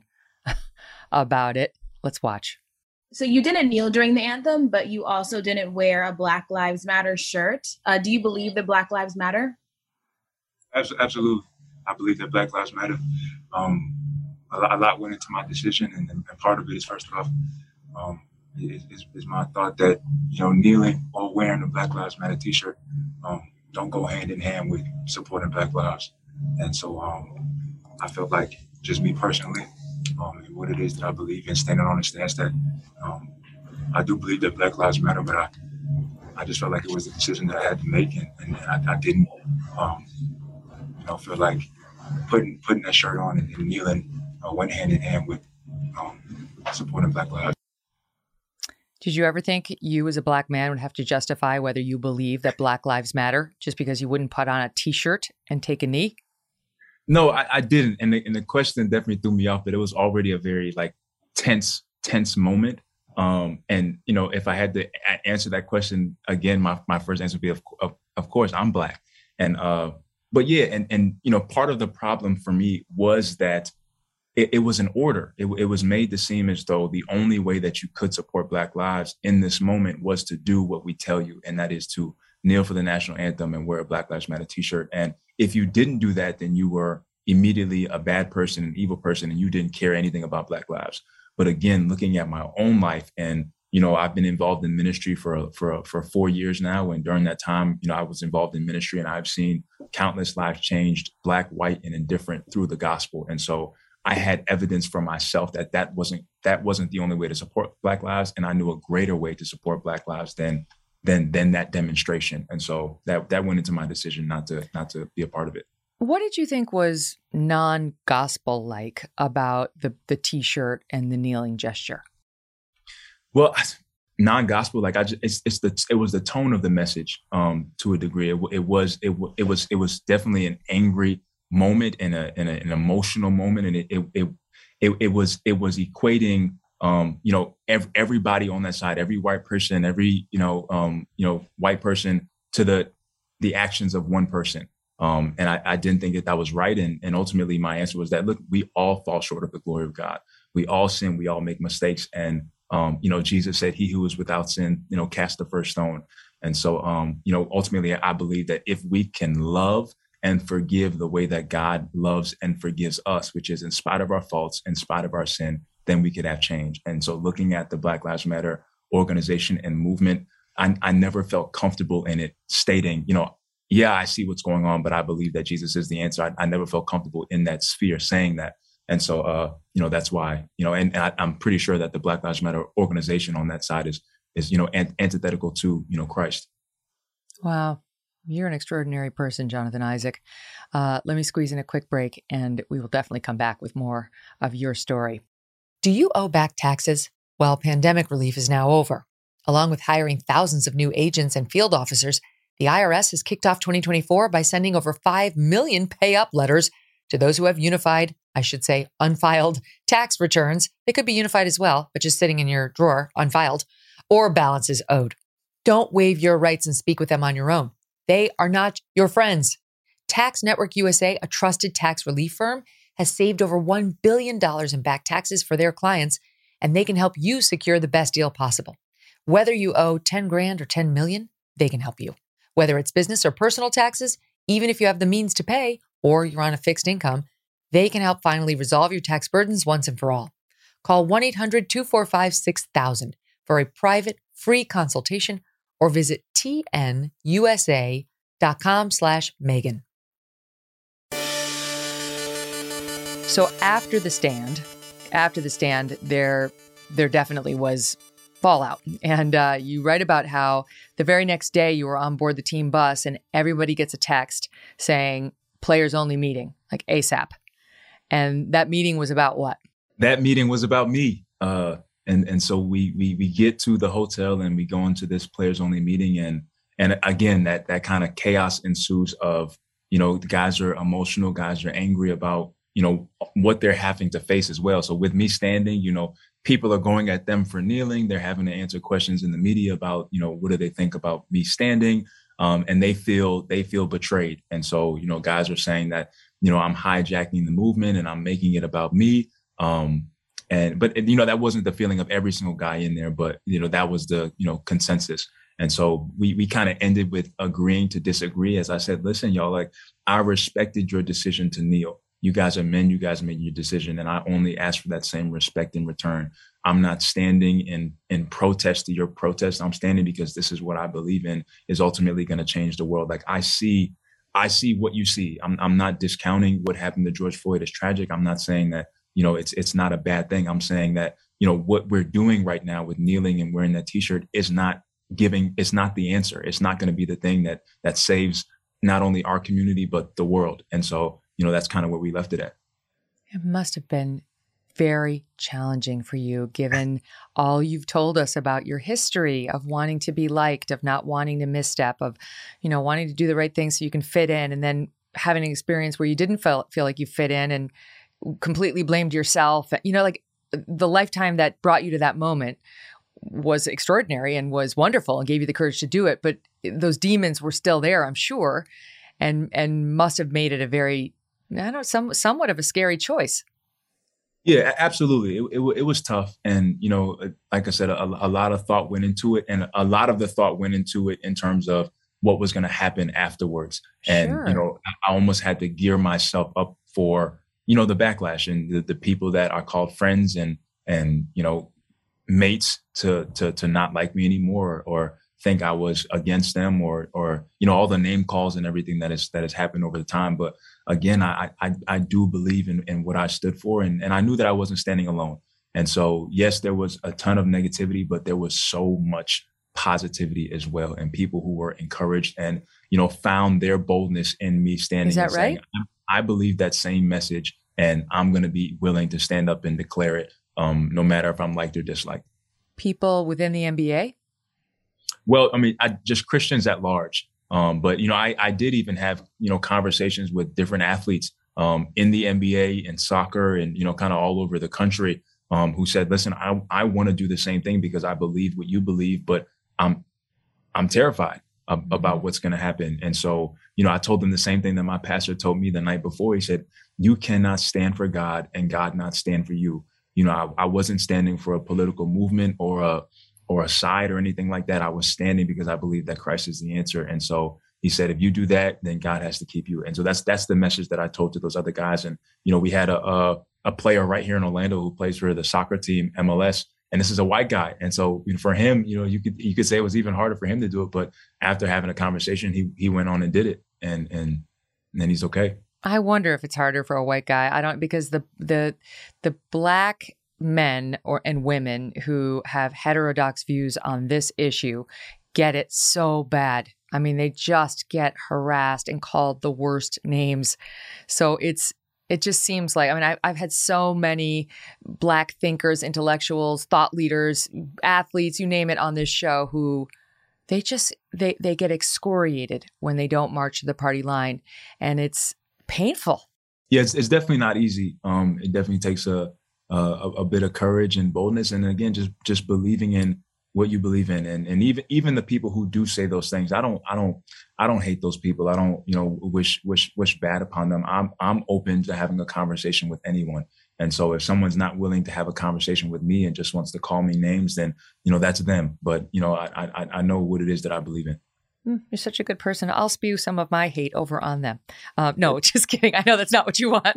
about it. Let's watch. So you didn't kneel during the anthem, but you also didn't wear a Black Lives Matter shirt. Uh, do you believe that Black Lives matter? Absolutely. I believe that Black Lives Matter. Um, a, lot, a lot went into my decision, and, and part of it is, first off, um, is, is, is my thought that, you know, kneeling or wearing a Black Lives Matter t-shirt um, don't go hand in hand with supporting Black lives. And so um, I felt like, just me personally, um, and what it is that I believe in, standing on the stance that um, I do believe that Black Lives Matter, but I, I just felt like it was a decision that I had to make, and, and I, I didn't, um, you know, feel like putting putting that shirt on and, and kneeling uh, went hand in hand with um, supporting Black lives. Did you ever think you as a Black man would have to justify whether you believe that Black Lives Matter just because you wouldn't put on a t-shirt and take a knee? No, I, I didn't. And the, and the question definitely threw me off, but it was already a very like tense, tense moment. Um, and, you know, if I had to a- answer that question again, my, my first answer would be, of, of, of course, I'm Black. And, uh, but yeah, and, and, you know, part of the problem for me was that it, it was an order. It, it was made to seem as though the only way that you could support Black lives in this moment was to do what we tell you. And that is to kneel for the national anthem and wear a Black Lives Matter t-shirt. And if you didn't do that, then you were immediately a bad person, an evil person, and you didn't care anything about Black lives. But again, looking at my own life, and, you know, I've been involved in ministry for, for, for four years now. And during that time, you know, I was involved in ministry, and I've seen countless lives changed, Black, white, and indifferent, through the gospel. And so I had evidence for myself that that wasn't, that wasn't the only way to support Black lives. And I knew a greater way to support Black lives than, than, than that demonstration. And so that, that went into my decision not to, not to be a part of it. What did you think was non-gospel-like about the, the t-shirt and the kneeling gesture? Well, non-gospel, like I just, it's, it's the, it was the tone of the message um, to a degree. It, it was, it, it was, it was definitely an angry moment and a, and a, an emotional moment. And it, it, it, it, it was, it was equating, um, you know, ev- everybody on that side, every white person, every, you know, um, you know, white person to the, the actions of one person. Um, and I, I didn't think that that was right. And, and ultimately my answer was that, look, we all fall short of the glory of God. We all sin. We all make mistakes. And, um, you know, Jesus said, he who is without sin, you know, cast the first stone. And so, um, you know, ultimately, I believe that if we can love and forgive the way that God loves and forgives us, which is in spite of our faults, in spite of our sin, then we could have change. And so looking at the Black Lives Matter organization and movement, I, I never felt comfortable in it stating, you know, yeah, I see what's going on, but I believe that Jesus is the answer. I, I never felt comfortable in that sphere saying that. And so, uh, you know, that's why, you know, and, and I, I'm pretty sure that the Black Lives Matter organization on that side is, is, you know, an- antithetical to, you know, Christ. Wow. You're an extraordinary person, Jonathan Isaac. Uh, let me squeeze in a quick break, and we will definitely come back with more of your story. Do you owe back taxes? Well, pandemic relief is now over. Along with hiring thousands of new agents and field officers, the I R S has kicked off twenty twenty-four by sending over five million pay-up letters to those who have unified, I should say, unfiled tax returns. They could be unified as well, but just sitting in your drawer, unfiled, or balances owed. Don't waive your rights and speak with them on your own. They are not your friends. Tax Network U S A, a trusted tax relief firm, has saved over one billion dollars in back taxes for their clients, and they can help you secure the best deal possible. Whether you owe ten grand or ten million, they can help you. Whether it's business or personal taxes, even if you have the means to pay or you're on a fixed income, they can help finally resolve your tax burdens once and for all. Call one eight hundred two four five six thousand for a private free consultation or visit tnusa.com slash Megan. So after the stand, after the stand, there, there definitely was fallout. And uh, you write about how the very next day you were on board the team bus and everybody gets a text saying players only meeting, like ASAP. And that meeting was about what? That meeting was about me. Uh, and and so we we we get to the hotel and we go into this players only meeting. And and again, that that kind of chaos ensues of, you know, the guys are emotional, guys are angry about, you know, what they're having to face as well. So with me standing, you know, people are going at them for kneeling. They're having to answer questions in the media about, you know, what do they think about me standing? Um, and they feel they feel betrayed. And so, you know, guys are saying that, you know, I'm hijacking the movement and I'm making it about me. Um, and but, you know, that wasn't the feeling of every single guy in there. But, you know, that was the, you know, consensus. And so we we kind of ended with agreeing to disagree. As I said, listen, y'all, like, I respected your decision to kneel. You guys are men. You guys made your decision. And I only ask for that same respect in return. I'm not standing in, in protest to your protest. I'm standing because this is what I believe in is ultimately going to change the world. Like I see, I see what you see. I'm, I'm not discounting what happened to George Floyd is tragic. I'm not saying that, you know, it's, it's not a bad thing. I'm saying that, you know, what we're doing right now with kneeling and wearing that t-shirt is not giving, it's not the answer. It's not going to be the thing that, that saves not only our community, but the world. And so, you know, that's kind of where we left it at. It must have been very challenging for you, given all you've told us about your history of wanting to be liked, of not wanting to misstep, of, you know, wanting to do the right thing so you can fit in, and then having an experience where you didn't feel, feel like you fit in and completely blamed yourself. You know, like the lifetime that brought you to that moment was extraordinary and was wonderful and gave you the courage to do it. But those demons were still there, I'm sure, and and must have made it a very, I don't know, some, somewhat of a scary choice. Yeah, absolutely. It, it, it was tough. And, you know, like I said, a, a lot of thought went into it. And a lot of the thought went into it in terms of what was going to happen afterwards. And, Sure. you know, I almost had to gear myself up for, you know, the backlash and the, the people that are called friends and, and, you know, mates to, to, to not like me anymore or think I was against them or, or, you know, all the name calls and everything that is, that has happened over the time. But again, I, I, I do believe in, in what I stood for. And, and I knew that I wasn't standing alone. And so, yes, there was a ton of negativity, but there was so much positivity as well. And people who were encouraged and, you know, found their boldness in me standing. Is that and saying, right? I, I believe that same message and I'm going to be willing to stand up and declare it, um, no matter if I'm liked or disliked. People within the N B A? Well, I mean, I, just Christians at large. Um, but, you know, I, I did even have, you know, conversations with different athletes um, in the N B A and soccer and, you know, kind of all over the country um, who said, listen, I, I want to do the same thing because I believe what you believe, but I'm I'm terrified of, about what's going to happen. And so, you know, I told them the same thing that my pastor told me the night before. He said, you cannot stand for God and God not stand for you. You know, I, I wasn't standing for a political movement or a or a side or anything like that. I was standing because I believe that Christ is the answer. And so he said, if you do that, then God has to keep you. And so that's, that's the message that I told to those other guys. And, you know, we had a, a, a player right here in Orlando who plays for the soccer team, M L S. and this is a white guy. And so you know, for him, you know, you could you could say it was even harder for him to do it. But after having a conversation, he he went on and did it, and and, and then he's okay. I wonder if it's harder for a white guy. I don't, because the the the black men or and women who have heterodox views on this issue get it so bad. I mean, they just get harassed and called the worst names. So it's it just seems like, I mean, I, I've had so many black thinkers, intellectuals, thought leaders, athletes, you name it, on this show who they just they they get excoriated when they don't march to the party line, and it's painful. Yeah, it's, it's definitely not easy. Um, it definitely takes a, a a bit of courage and boldness, and again, just just believing in what you believe in, and and even even the people who do say those things, I don't I don't I don't hate those people. I don't you know wish wish wish bad upon them. I'm I'm open to having a conversation with anyone, and so if someone's not willing to have a conversation with me and just wants to call me names, then you know that's them. But you know I I, I know what it is that I believe in. You're such a good person. I'll spew some of my hate over on them. Uh, no, just kidding. I know that's not what you want.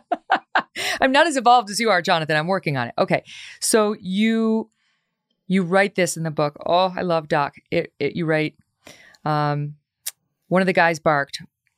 I'm not as evolved as you are, Jonathan. I'm working on it. Okay. So you you write this in the book. Oh, I love Doc. It, it, you write, um, one of the guys barked.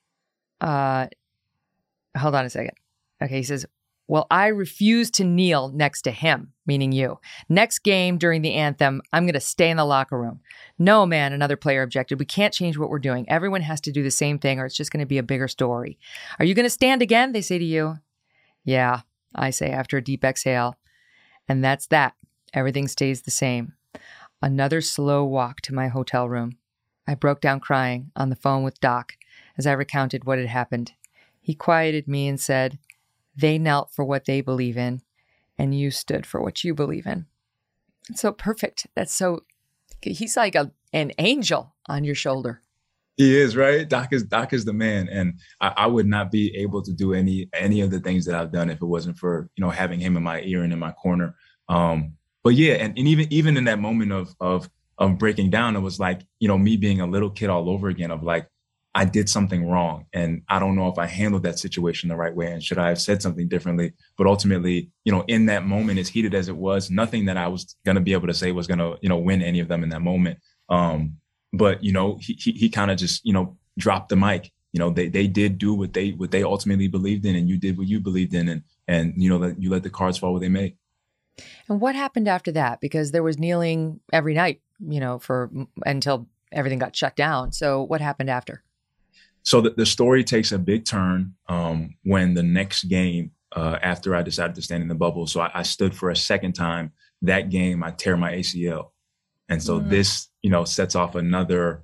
Uh, hold on a second. Okay. He says, well, I refuse to kneel next to him, meaning you. Next game during the anthem, I'm going to stay in the locker room. No, man, another player objected. We can't change what we're doing. Everyone has to do the same thing or it's just going to be a bigger story. Are you going to stand again? They say to you. Yeah, I say after a deep exhale. And that's that. Everything stays the same. Another slow walk to my hotel room. I broke down crying on the phone with Doc as I recounted what had happened. He quieted me and said, they knelt for what they believe in, and you stood for what you believe in. It's so perfect. That's so, he's like a, an angel on your shoulder. He is, right? Doc is Doc is the man. And I, I would not be able to do any any of the things that I've done if it wasn't for, you know, having him in my ear and in my corner. Um, but yeah, and, and even even in that moment of of of breaking down, it was like, you know, me being a little kid all over again of like, I did something wrong. And I don't know if I handled that situation the right way. And should I have said something differently? But ultimately, you know, in that moment, as heated as it was, nothing that I was going to be able to say was going to, you know, win any of them in that moment. Um, but, you know, he he, he kind of just, you know, dropped the mic. You know, they they did do what they what they ultimately believed in, and you did what you believed in. And, and you know, that you let the cards fall where they may. And what happened after that? Because there was kneeling every night, you know, for until everything got shut down. So what happened after? So the, the story takes a big turn um, when the next game, uh, after I decided to stand in the bubble. So I, I stood for a second time. That game, I tear my A C L. And so mm. this, you know, sets off another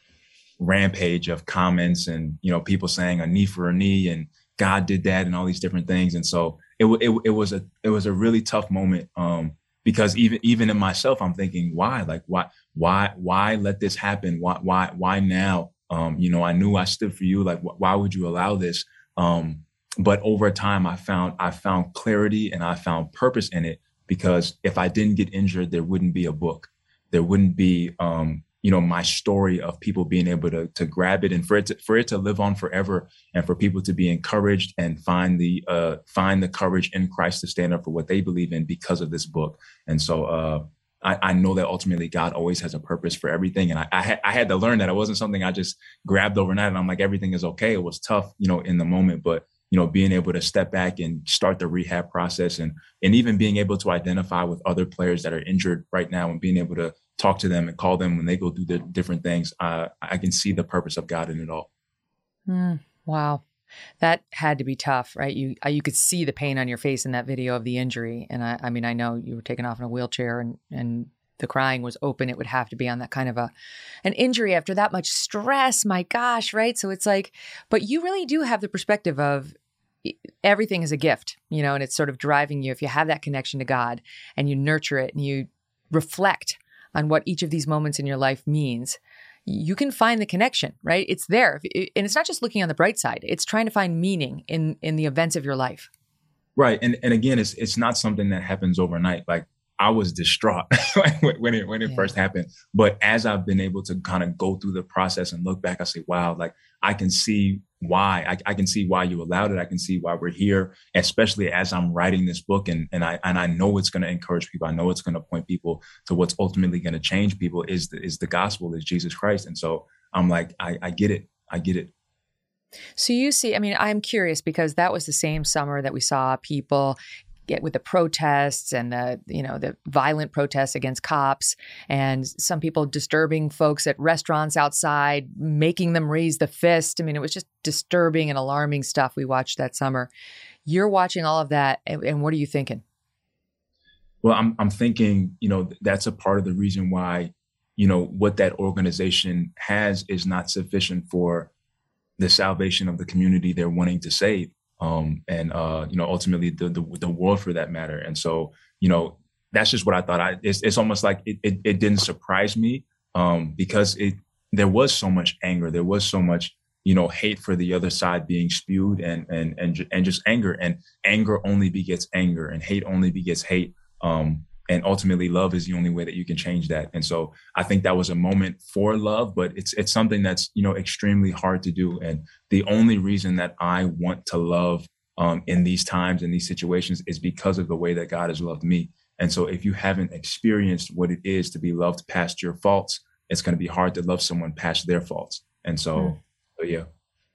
rampage of comments and, you know, people saying a knee for a knee and God did that and all these different things. And so it, it, it was a it was a really tough moment um, because even even in myself, I'm thinking, why? Like, why, why, why let this happen? Why, why, why now? Um, you know, I knew I stood for you. Like, wh- why would you allow this? Um, but over time, I found I found clarity and I found purpose in it, because if I didn't get injured, there wouldn't be a book. There wouldn't be, um, you know, my story of people being able to to grab it and for it to, for it to live on forever, and for people to be encouraged and find the uh, find the courage in Christ to stand up for what they believe in because of this book. And so. Uh, I, I know that ultimately God always has a purpose for everything. And I, I, had, I had to learn that it wasn't something I just grabbed overnight and I'm like, everything is okay. It was tough, you know, in the moment, but, you know, being able to step back and start the rehab process and, and even being able to identify with other players that are injured right now and being able to talk to them and call them when they go through the different things. Uh, I can see the purpose of God in it all. Mm, wow. That had to be tough, right? You you could see the pain on your face in that video of the injury. And I, I mean, I know you were taken off in a wheelchair and, and the crying was open. It would have to be on that kind of a an injury after that much stress. My gosh, right? So it's like, but you really do have the perspective of everything is a gift, you know, and it's sort of driving you. If you have that connection to God and you nurture it and you reflect on what each of these moments in your life means, you can find the connection, right? It's there. And it's not just looking on the bright side. It's trying to find meaning in, in the events of your life. Right. And and again, it's it's not something that happens overnight. Like, I was distraught when it when it yeah. first happened. But as I've been able to kind of go through the process and look back, I say, wow, like I can see why. I, I can see why you allowed it. I can see why we're here, especially as I'm writing this book. And, and I and I know it's going to encourage people. I know it's going to point people to what's ultimately going to change people is the, is the gospel, is Jesus Christ. And so I'm like, I, I get it. I get it. So you see, I mean, I'm curious because that was the same summer that we saw people get with the protests and the, you know, the violent protests against cops and some people disturbing folks at restaurants outside, making them raise the fist. I mean, it was just disturbing and alarming stuff we watched that summer. You're watching all of that. And, and what are you thinking? Well, I'm, I'm thinking, you know, that's a part of the reason why, you know, what that organization has is not sufficient for the salvation of the community they're wanting to save. Um, and, uh, you know, ultimately the, the the world for that matter. And so, you know, that's just what I thought. I It's, it's almost like it, it, it didn't surprise me um, because it there was so much anger. There was so much, you know, hate for the other side being spewed and and and, and just anger. And anger only begets anger and hate only begets hate. Um, and ultimately, love is the only way that you can change that. And so I think that was a moment for love, but it's it's something that's, you know, extremely hard to do. And the only reason that I want to love um, in these times, in these situations, is because of the way that God has loved me. And so if you haven't experienced what it is to be loved past your faults, it's going to be hard to love someone past their faults. And so, mm. so yeah.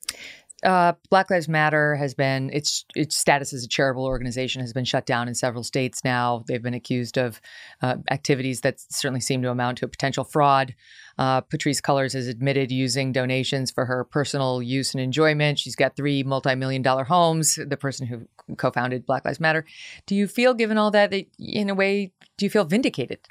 Uh, Black Lives Matter has been, its its status as a charitable organization has been shut down in several states now. They've been accused of uh, activities that certainly seem to amount to a potential fraud. Uh, Patrisse Cullors has admitted using donations for her personal use and enjoyment. She's got three multi-million dollar homes, the person who co-founded Black Lives Matter. Do you feel, given all that, that in a way, do you feel vindicated?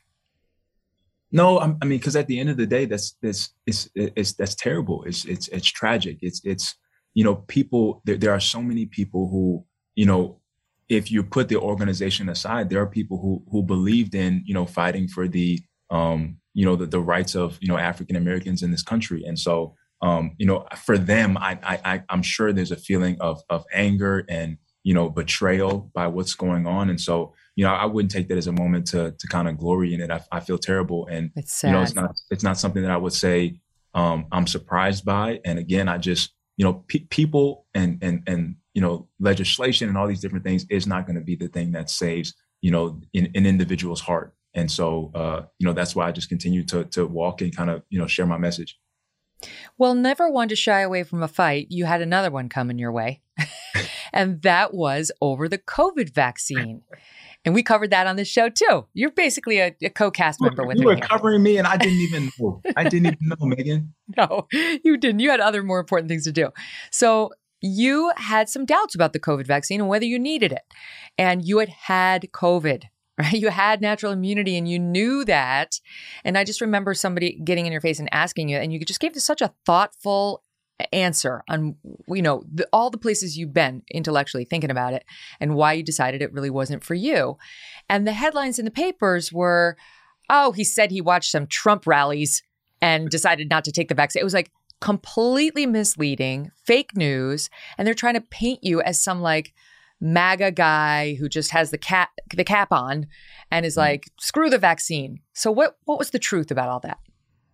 No, I mean, because at the end of the day, that's that's it's, it's that's terrible. It's it's it's tragic. It's it's you know, people, there, there are so many people who, you know, if you put the organization aside, there are people who who believed in, you know, fighting for the, um, you know, the, the rights of, you know, African Americans in this country. And so, um, you know, for them, I, I, I'm sure there's a feeling of of anger and, you know, betrayal by what's going on. And so, you know, I wouldn't take that as a moment to to kind of glory in it. I, I feel terrible. And, it's sad. you know, it's not it's not something that I would say um, I'm surprised by. And again, I just, you know, pe- people and, and, and, you know, legislation and all these different things is not going to be the thing that saves, you know, in, an individual's heart. And so, uh, you know, that's why I just continue to, to walk and kind of, you know, share my message. Well, never one to shy away from a fight. You had another one coming your way, and that was over the COVID vaccine. And we covered that on this show, too. You're basically a, a co-cast member with me. You were here. covering me, and I didn't even know. I didn't even know, Megan. No, you didn't. You had other more important things to do. So you had some doubts about the COVID vaccine and whether you needed it. And you had had COVID, right? You had natural immunity, and you knew that. And I just remember somebody getting in your face and asking you, and you just gave such a thoughtful answer on, you know, the, all the places you've been intellectually thinking about it and why you decided it really wasn't for you. And the headlines in the papers were, oh, he said he watched some Trump rallies and decided not to take the vaccine. It was like completely misleading, fake news. And they're trying to paint you as some like MAGA guy who just has the cap, the cap on and is like, screw the vaccine. So what, what was the truth about all that?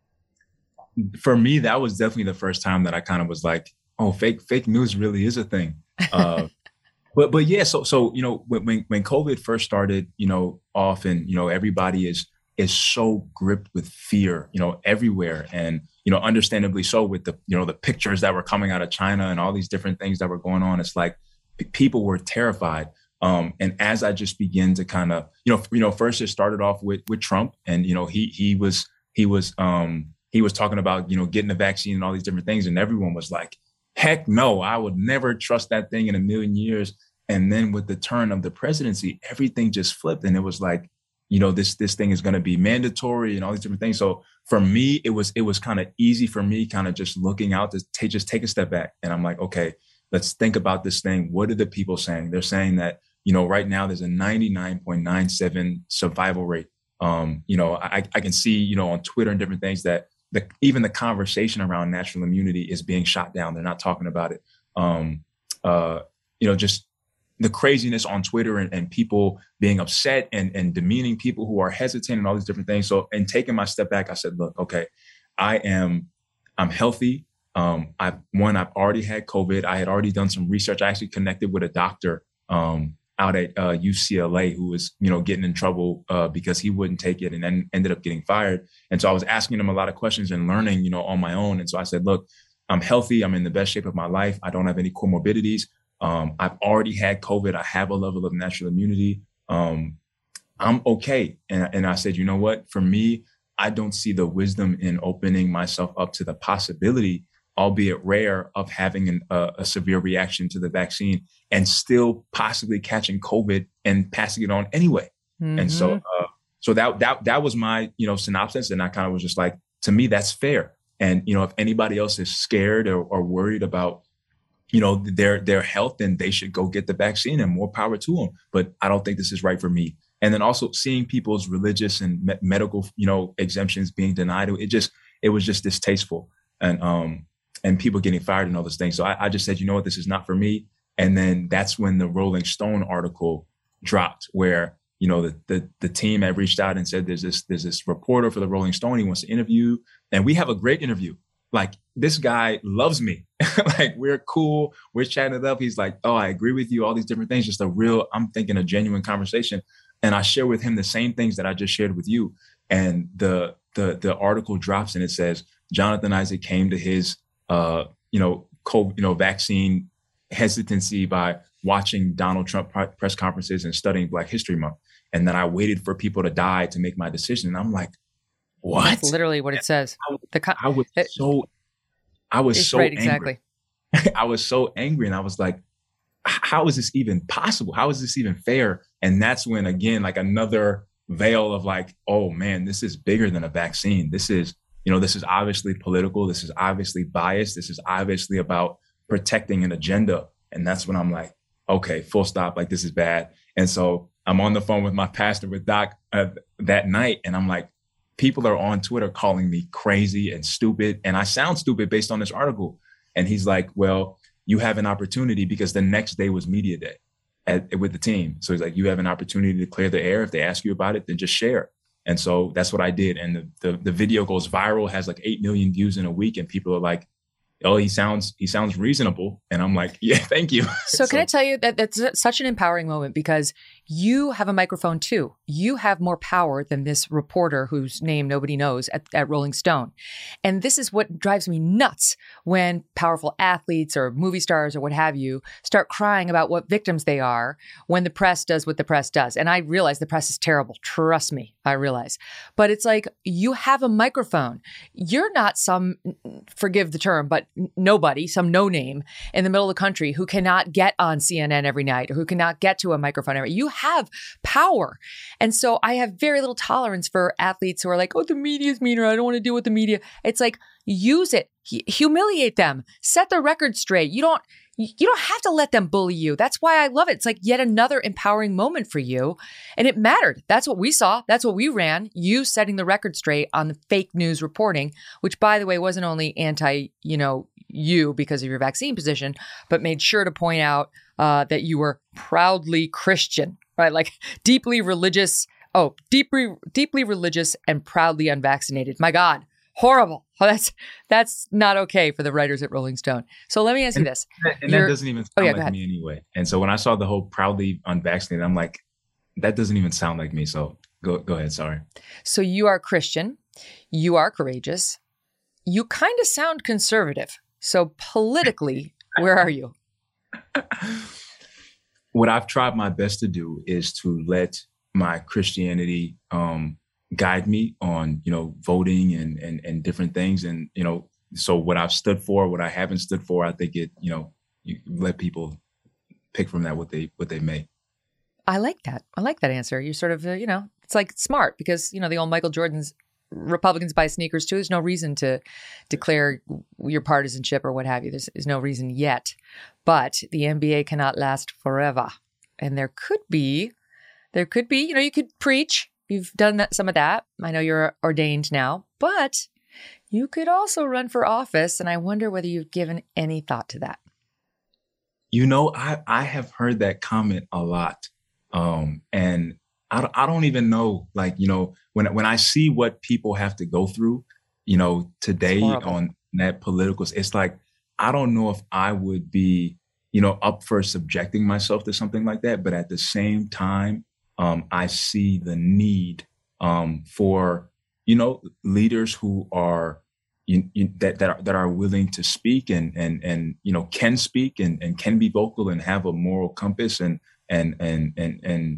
For me, that was definitely the first time that I kind of was like, oh, fake fake news really is a thing. Uh, but but yeah, so so you know when when COVID first started, you know, off and you know everybody is is so gripped with fear, you know, everywhere, and you know, understandably so with the you know the pictures that were coming out of China and all these different things that were going on. It's like p- people were terrified. Um, and as I just began to kind of you know you know first it started off with with Trump, and you know he he was he was um, He was talking about, you know, getting the vaccine and all these different things. And everyone was like, heck no, I would never trust that thing in a million years. And then with the turn of the presidency, everything just flipped. And it was like, you know, this this thing is going to be mandatory and all these different things. So for me, it was it was kind of easy for me kind of just looking out to t- just take a step back. And I'm like, OK, let's think about this thing. What are the people saying? They're saying that, you know, right now there's a ninety-nine point nine seven survival rate. Um, you know, I, I can see, you know, on Twitter and different things that The, even the conversation around natural immunity is being shot down. They're not talking about it. Um, uh, you know, just the craziness on Twitter and, and people being upset and, and demeaning people who are hesitant and all these different things. So in taking my step back, I said, look, okay, I am, I'm healthy. Um, I've one, I've already had COVID. I had already done some research. I actually connected with a doctor um, out at uh, U C L A who was, you know, getting in trouble uh, because he wouldn't take it and then ended up getting fired. And so I was asking him a lot of questions and learning, you know, on my own. And so I said, look, I'm healthy. I'm in the best shape of my life. I don't have any comorbidities. Um, I've already had COVID. I have a level of natural immunity. Um, I'm okay. And, and I said, you know what? For me, I don't see the wisdom in opening myself up to the possibility, albeit rare, of having an, a, a severe reaction to the vaccine and still possibly catching COVID and passing it on anyway. Mm-hmm. And so, uh, so that that that was my, you know, synopsis. And I kind of was just like, to me, that's fair. And, you know, if anybody else is scared or, or worried about, you know, their their health, then they should go get the vaccine, and more power to them. But I don't think this is right for me. And then also seeing people's religious and me- medical, you know, exemptions being denied, it just it was just distasteful. And um and people getting fired and all those things. So I, I just said, you know what, this is not for me. And then that's when the Rolling Stone article dropped, where, you know, the the, the team had reached out and said, there's this there's this reporter for the Rolling Stone. He wants to interview. And we have a great interview. Like, this guy loves me. Like, we're cool. We're chatting it up. He's like, oh, I agree with you. All these different things. Just a real, I'm thinking a genuine conversation. And I share with him the same things that I just shared with you. And the the the article drops and it says, Jonathan Isaac came to his, uh, you know, COVID, you know, vaccine hesitancy by watching Donald Trump press conferences and studying Black History Month. And then I waited for people to die to make my decision. And I'm like, what? That's literally what it says. I, the con- I was it, so, I was so right, angry. exactly. I was so angry, and I was like, how is this even possible? How is this even fair? And that's when, again, like another veil of like, oh man, this is bigger than a vaccine. This is, you know, this is obviously political. This is obviously biased. This is obviously about protecting an agenda. And that's when I'm like, okay, full stop. Like, this is bad. And so I'm on the phone with my pastor, with Doc, uh, that night, and I'm like, people are on Twitter calling me crazy and stupid. And I sound stupid based on this article. And he's like, well, you have an opportunity, because the next day was media day at, with the team. So he's like, you have an opportunity to clear the air. If they ask you about it, then just share. And so that's what I did. And the, the, the video goes viral, has like eight million views in a week. And people are like, oh, he sounds, he sounds reasonable. And I'm like, yeah, thank you. So, so can I tell you that that's such an empowering moment, because you have a microphone too. You have more power than this reporter whose name nobody knows at, at Rolling Stone. And this is what drives me nuts when powerful athletes or movie stars or what have you start crying about what victims they are when the press does what the press does. And I realize the press is terrible. Trust me, I realize. But it's like, you have a microphone. You're not some, forgive the term, but nobody, some no name in the middle of the country who cannot get on C N N every night or who cannot get to a microphone every. You have power. And so I have very little tolerance for athletes who are like, oh, the media's meaner. I don't want to deal with the media. It's like, use it, H- humiliate them, set the record straight. You don't, you don't have to let them bully you. That's why I love it. It's like yet another empowering moment for you. And it mattered. That's what we saw. That's what we ran. You setting the record straight on the fake news reporting, which, by the way, wasn't only anti, you know, you because of your vaccine position, but made sure to point out uh, that you were proudly Christian, right? Like deeply religious. Oh, deeply, deeply religious and proudly unvaccinated. My God, horrible. Oh, that's that's not okay for the writers at Rolling Stone. So let me ask you this. And, and that doesn't even sound oh, yeah, like me anyway. And so when I saw the whole proudly unvaccinated, I'm like, that doesn't even sound like me. So go go ahead. Sorry. So you are Christian. You are courageous. You kind of sound conservative. So politically, where are you? What I've tried my best to do is to let my Christianity um, guide me on, you know, voting and, and and different things. And, you know, so what I've stood for, what I haven't stood for, I think it, you know, you let people pick from that what they what they may. I like that. I like that answer. You sort of, uh, you know, it's like smart because, you know, the old Michael Jordan's Republicans buy sneakers too. There's no reason to declare your partisanship or what have you. There's, there's no reason yet. But the N B A cannot last forever. And there could be, there could be, you know, you could preach. You've done that, some of that. I know you're ordained now, but you could also run for office. And I wonder whether you've given any thought to that. You know, I, I have heard that comment a lot. Um, and I don't, I don't even know, like, you know, when, when I see what people have to go through, you know, today on that political, it's like, I don't know if I would be, you know, up for subjecting myself to something like that. But at the same time, um, I see the need um, for, you know, leaders who are, You, you, that that are, that are willing to speak and and and you know can speak and, and can be vocal and have a moral compass and and and and and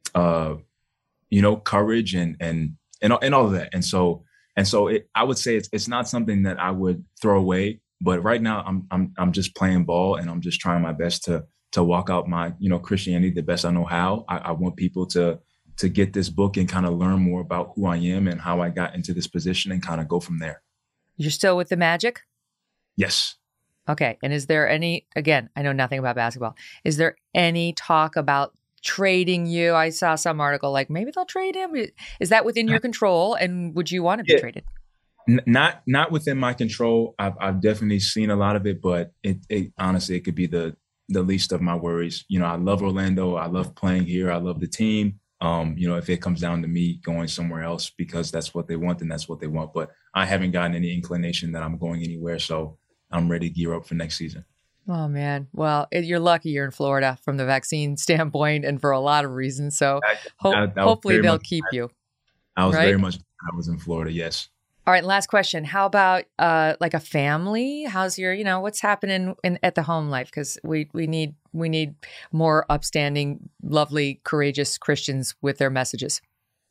uh you know courage and and and and all of that. And so and so it, I would say it's it's not something that I would throw away. But right now I'm I'm I'm just playing ball and I'm just trying my best to to walk out my you know Christianity the best I know how. I, I want people to to get this book and kind of learn more about who I am and how I got into this position and kind of go from there. You're still with the Magic? Yes. Okay. And is there any, again, I know nothing about basketball. Is there any talk about trading you? I saw some article like maybe they'll trade him. Is that within your control? And would you want to be yeah. traded? N- not not within my control. I've, I've definitely seen a lot of it, but it, it honestly, it could be the the least of my worries. You know, I love Orlando. I love playing here. I love the team. Um, you know, if it comes down to me going somewhere else because that's what they want, then that's what they want. But I haven't gotten any inclination that I'm going anywhere. So I'm ready to gear up for next season. Oh, man. Well, it, you're lucky you're in Florida from the vaccine standpoint and for a lot of reasons. So I, ho- I, I hopefully they'll much, keep you. I was right? very much, I was in Florida. Yes. All right. Last question. How about uh, like a family? How's your, you know, what's happening in, at the home life? Because we, we need we need more upstanding, lovely, courageous Christians with their messages.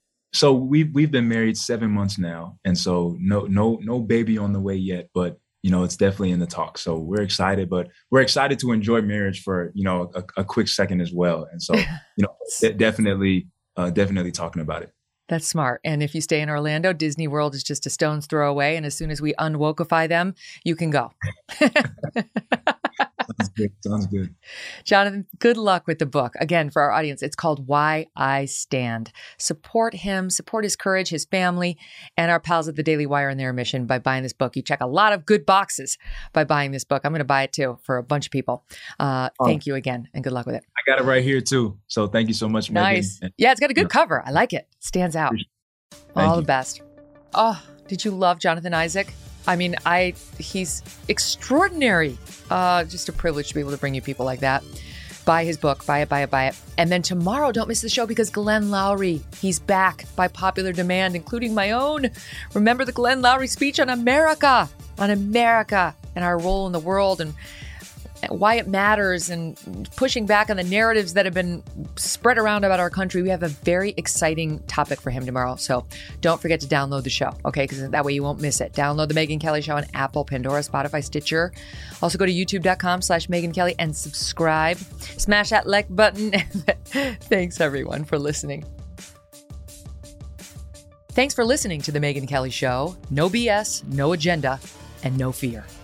So we've we've been married seven months now, and so no no no baby on the way yet, but you know it's definitely in the talk. So we're excited, but we're excited to enjoy marriage for you know a, a quick second as well. And so you know de- definitely uh, definitely talking about it. That's smart. And if you stay in Orlando, Disney World is just a stone's throw away. And as soon as we unwokify them, you can go. Sounds good. Sounds good. Jonathan, good luck with the book. Again, for our audience, it's called Why I Stand. Support him, support his courage, his family, and our pals at the Daily Wire and their mission by buying this book. You check a lot of good boxes by buying this book. I'm going to buy it too for a bunch of people. Uh, oh. Thank you again and good luck with it. I got it right here too. So thank you so much, Megan. Nice. Yeah, it's got a good cover. I like it. Stands out. All the best. Oh, did you love Jonathan Isaac? I mean, I he's extraordinary. Uh, just a privilege to be able to bring you people like that. Buy his book. Buy it, buy it, buy it. And then tomorrow, don't miss the show because Glenn Loury, he's back by popular demand, including my own. Remember the Glenn Loury speech on America, on America and our role in the world and why it matters and pushing back on the narratives that have been spread around about our country. We have a very exciting topic for him tomorrow. So don't forget to download the show, okay? Because that way you won't miss it. Download the Megyn Kelly Show on Apple, Pandora, Spotify, Stitcher. Also go to youtube.com slash Megyn Kelly and subscribe. Smash that like button. Thanks, everyone, for listening. Thanks for listening to the Megyn Kelly Show. No B S, no agenda, and no fear.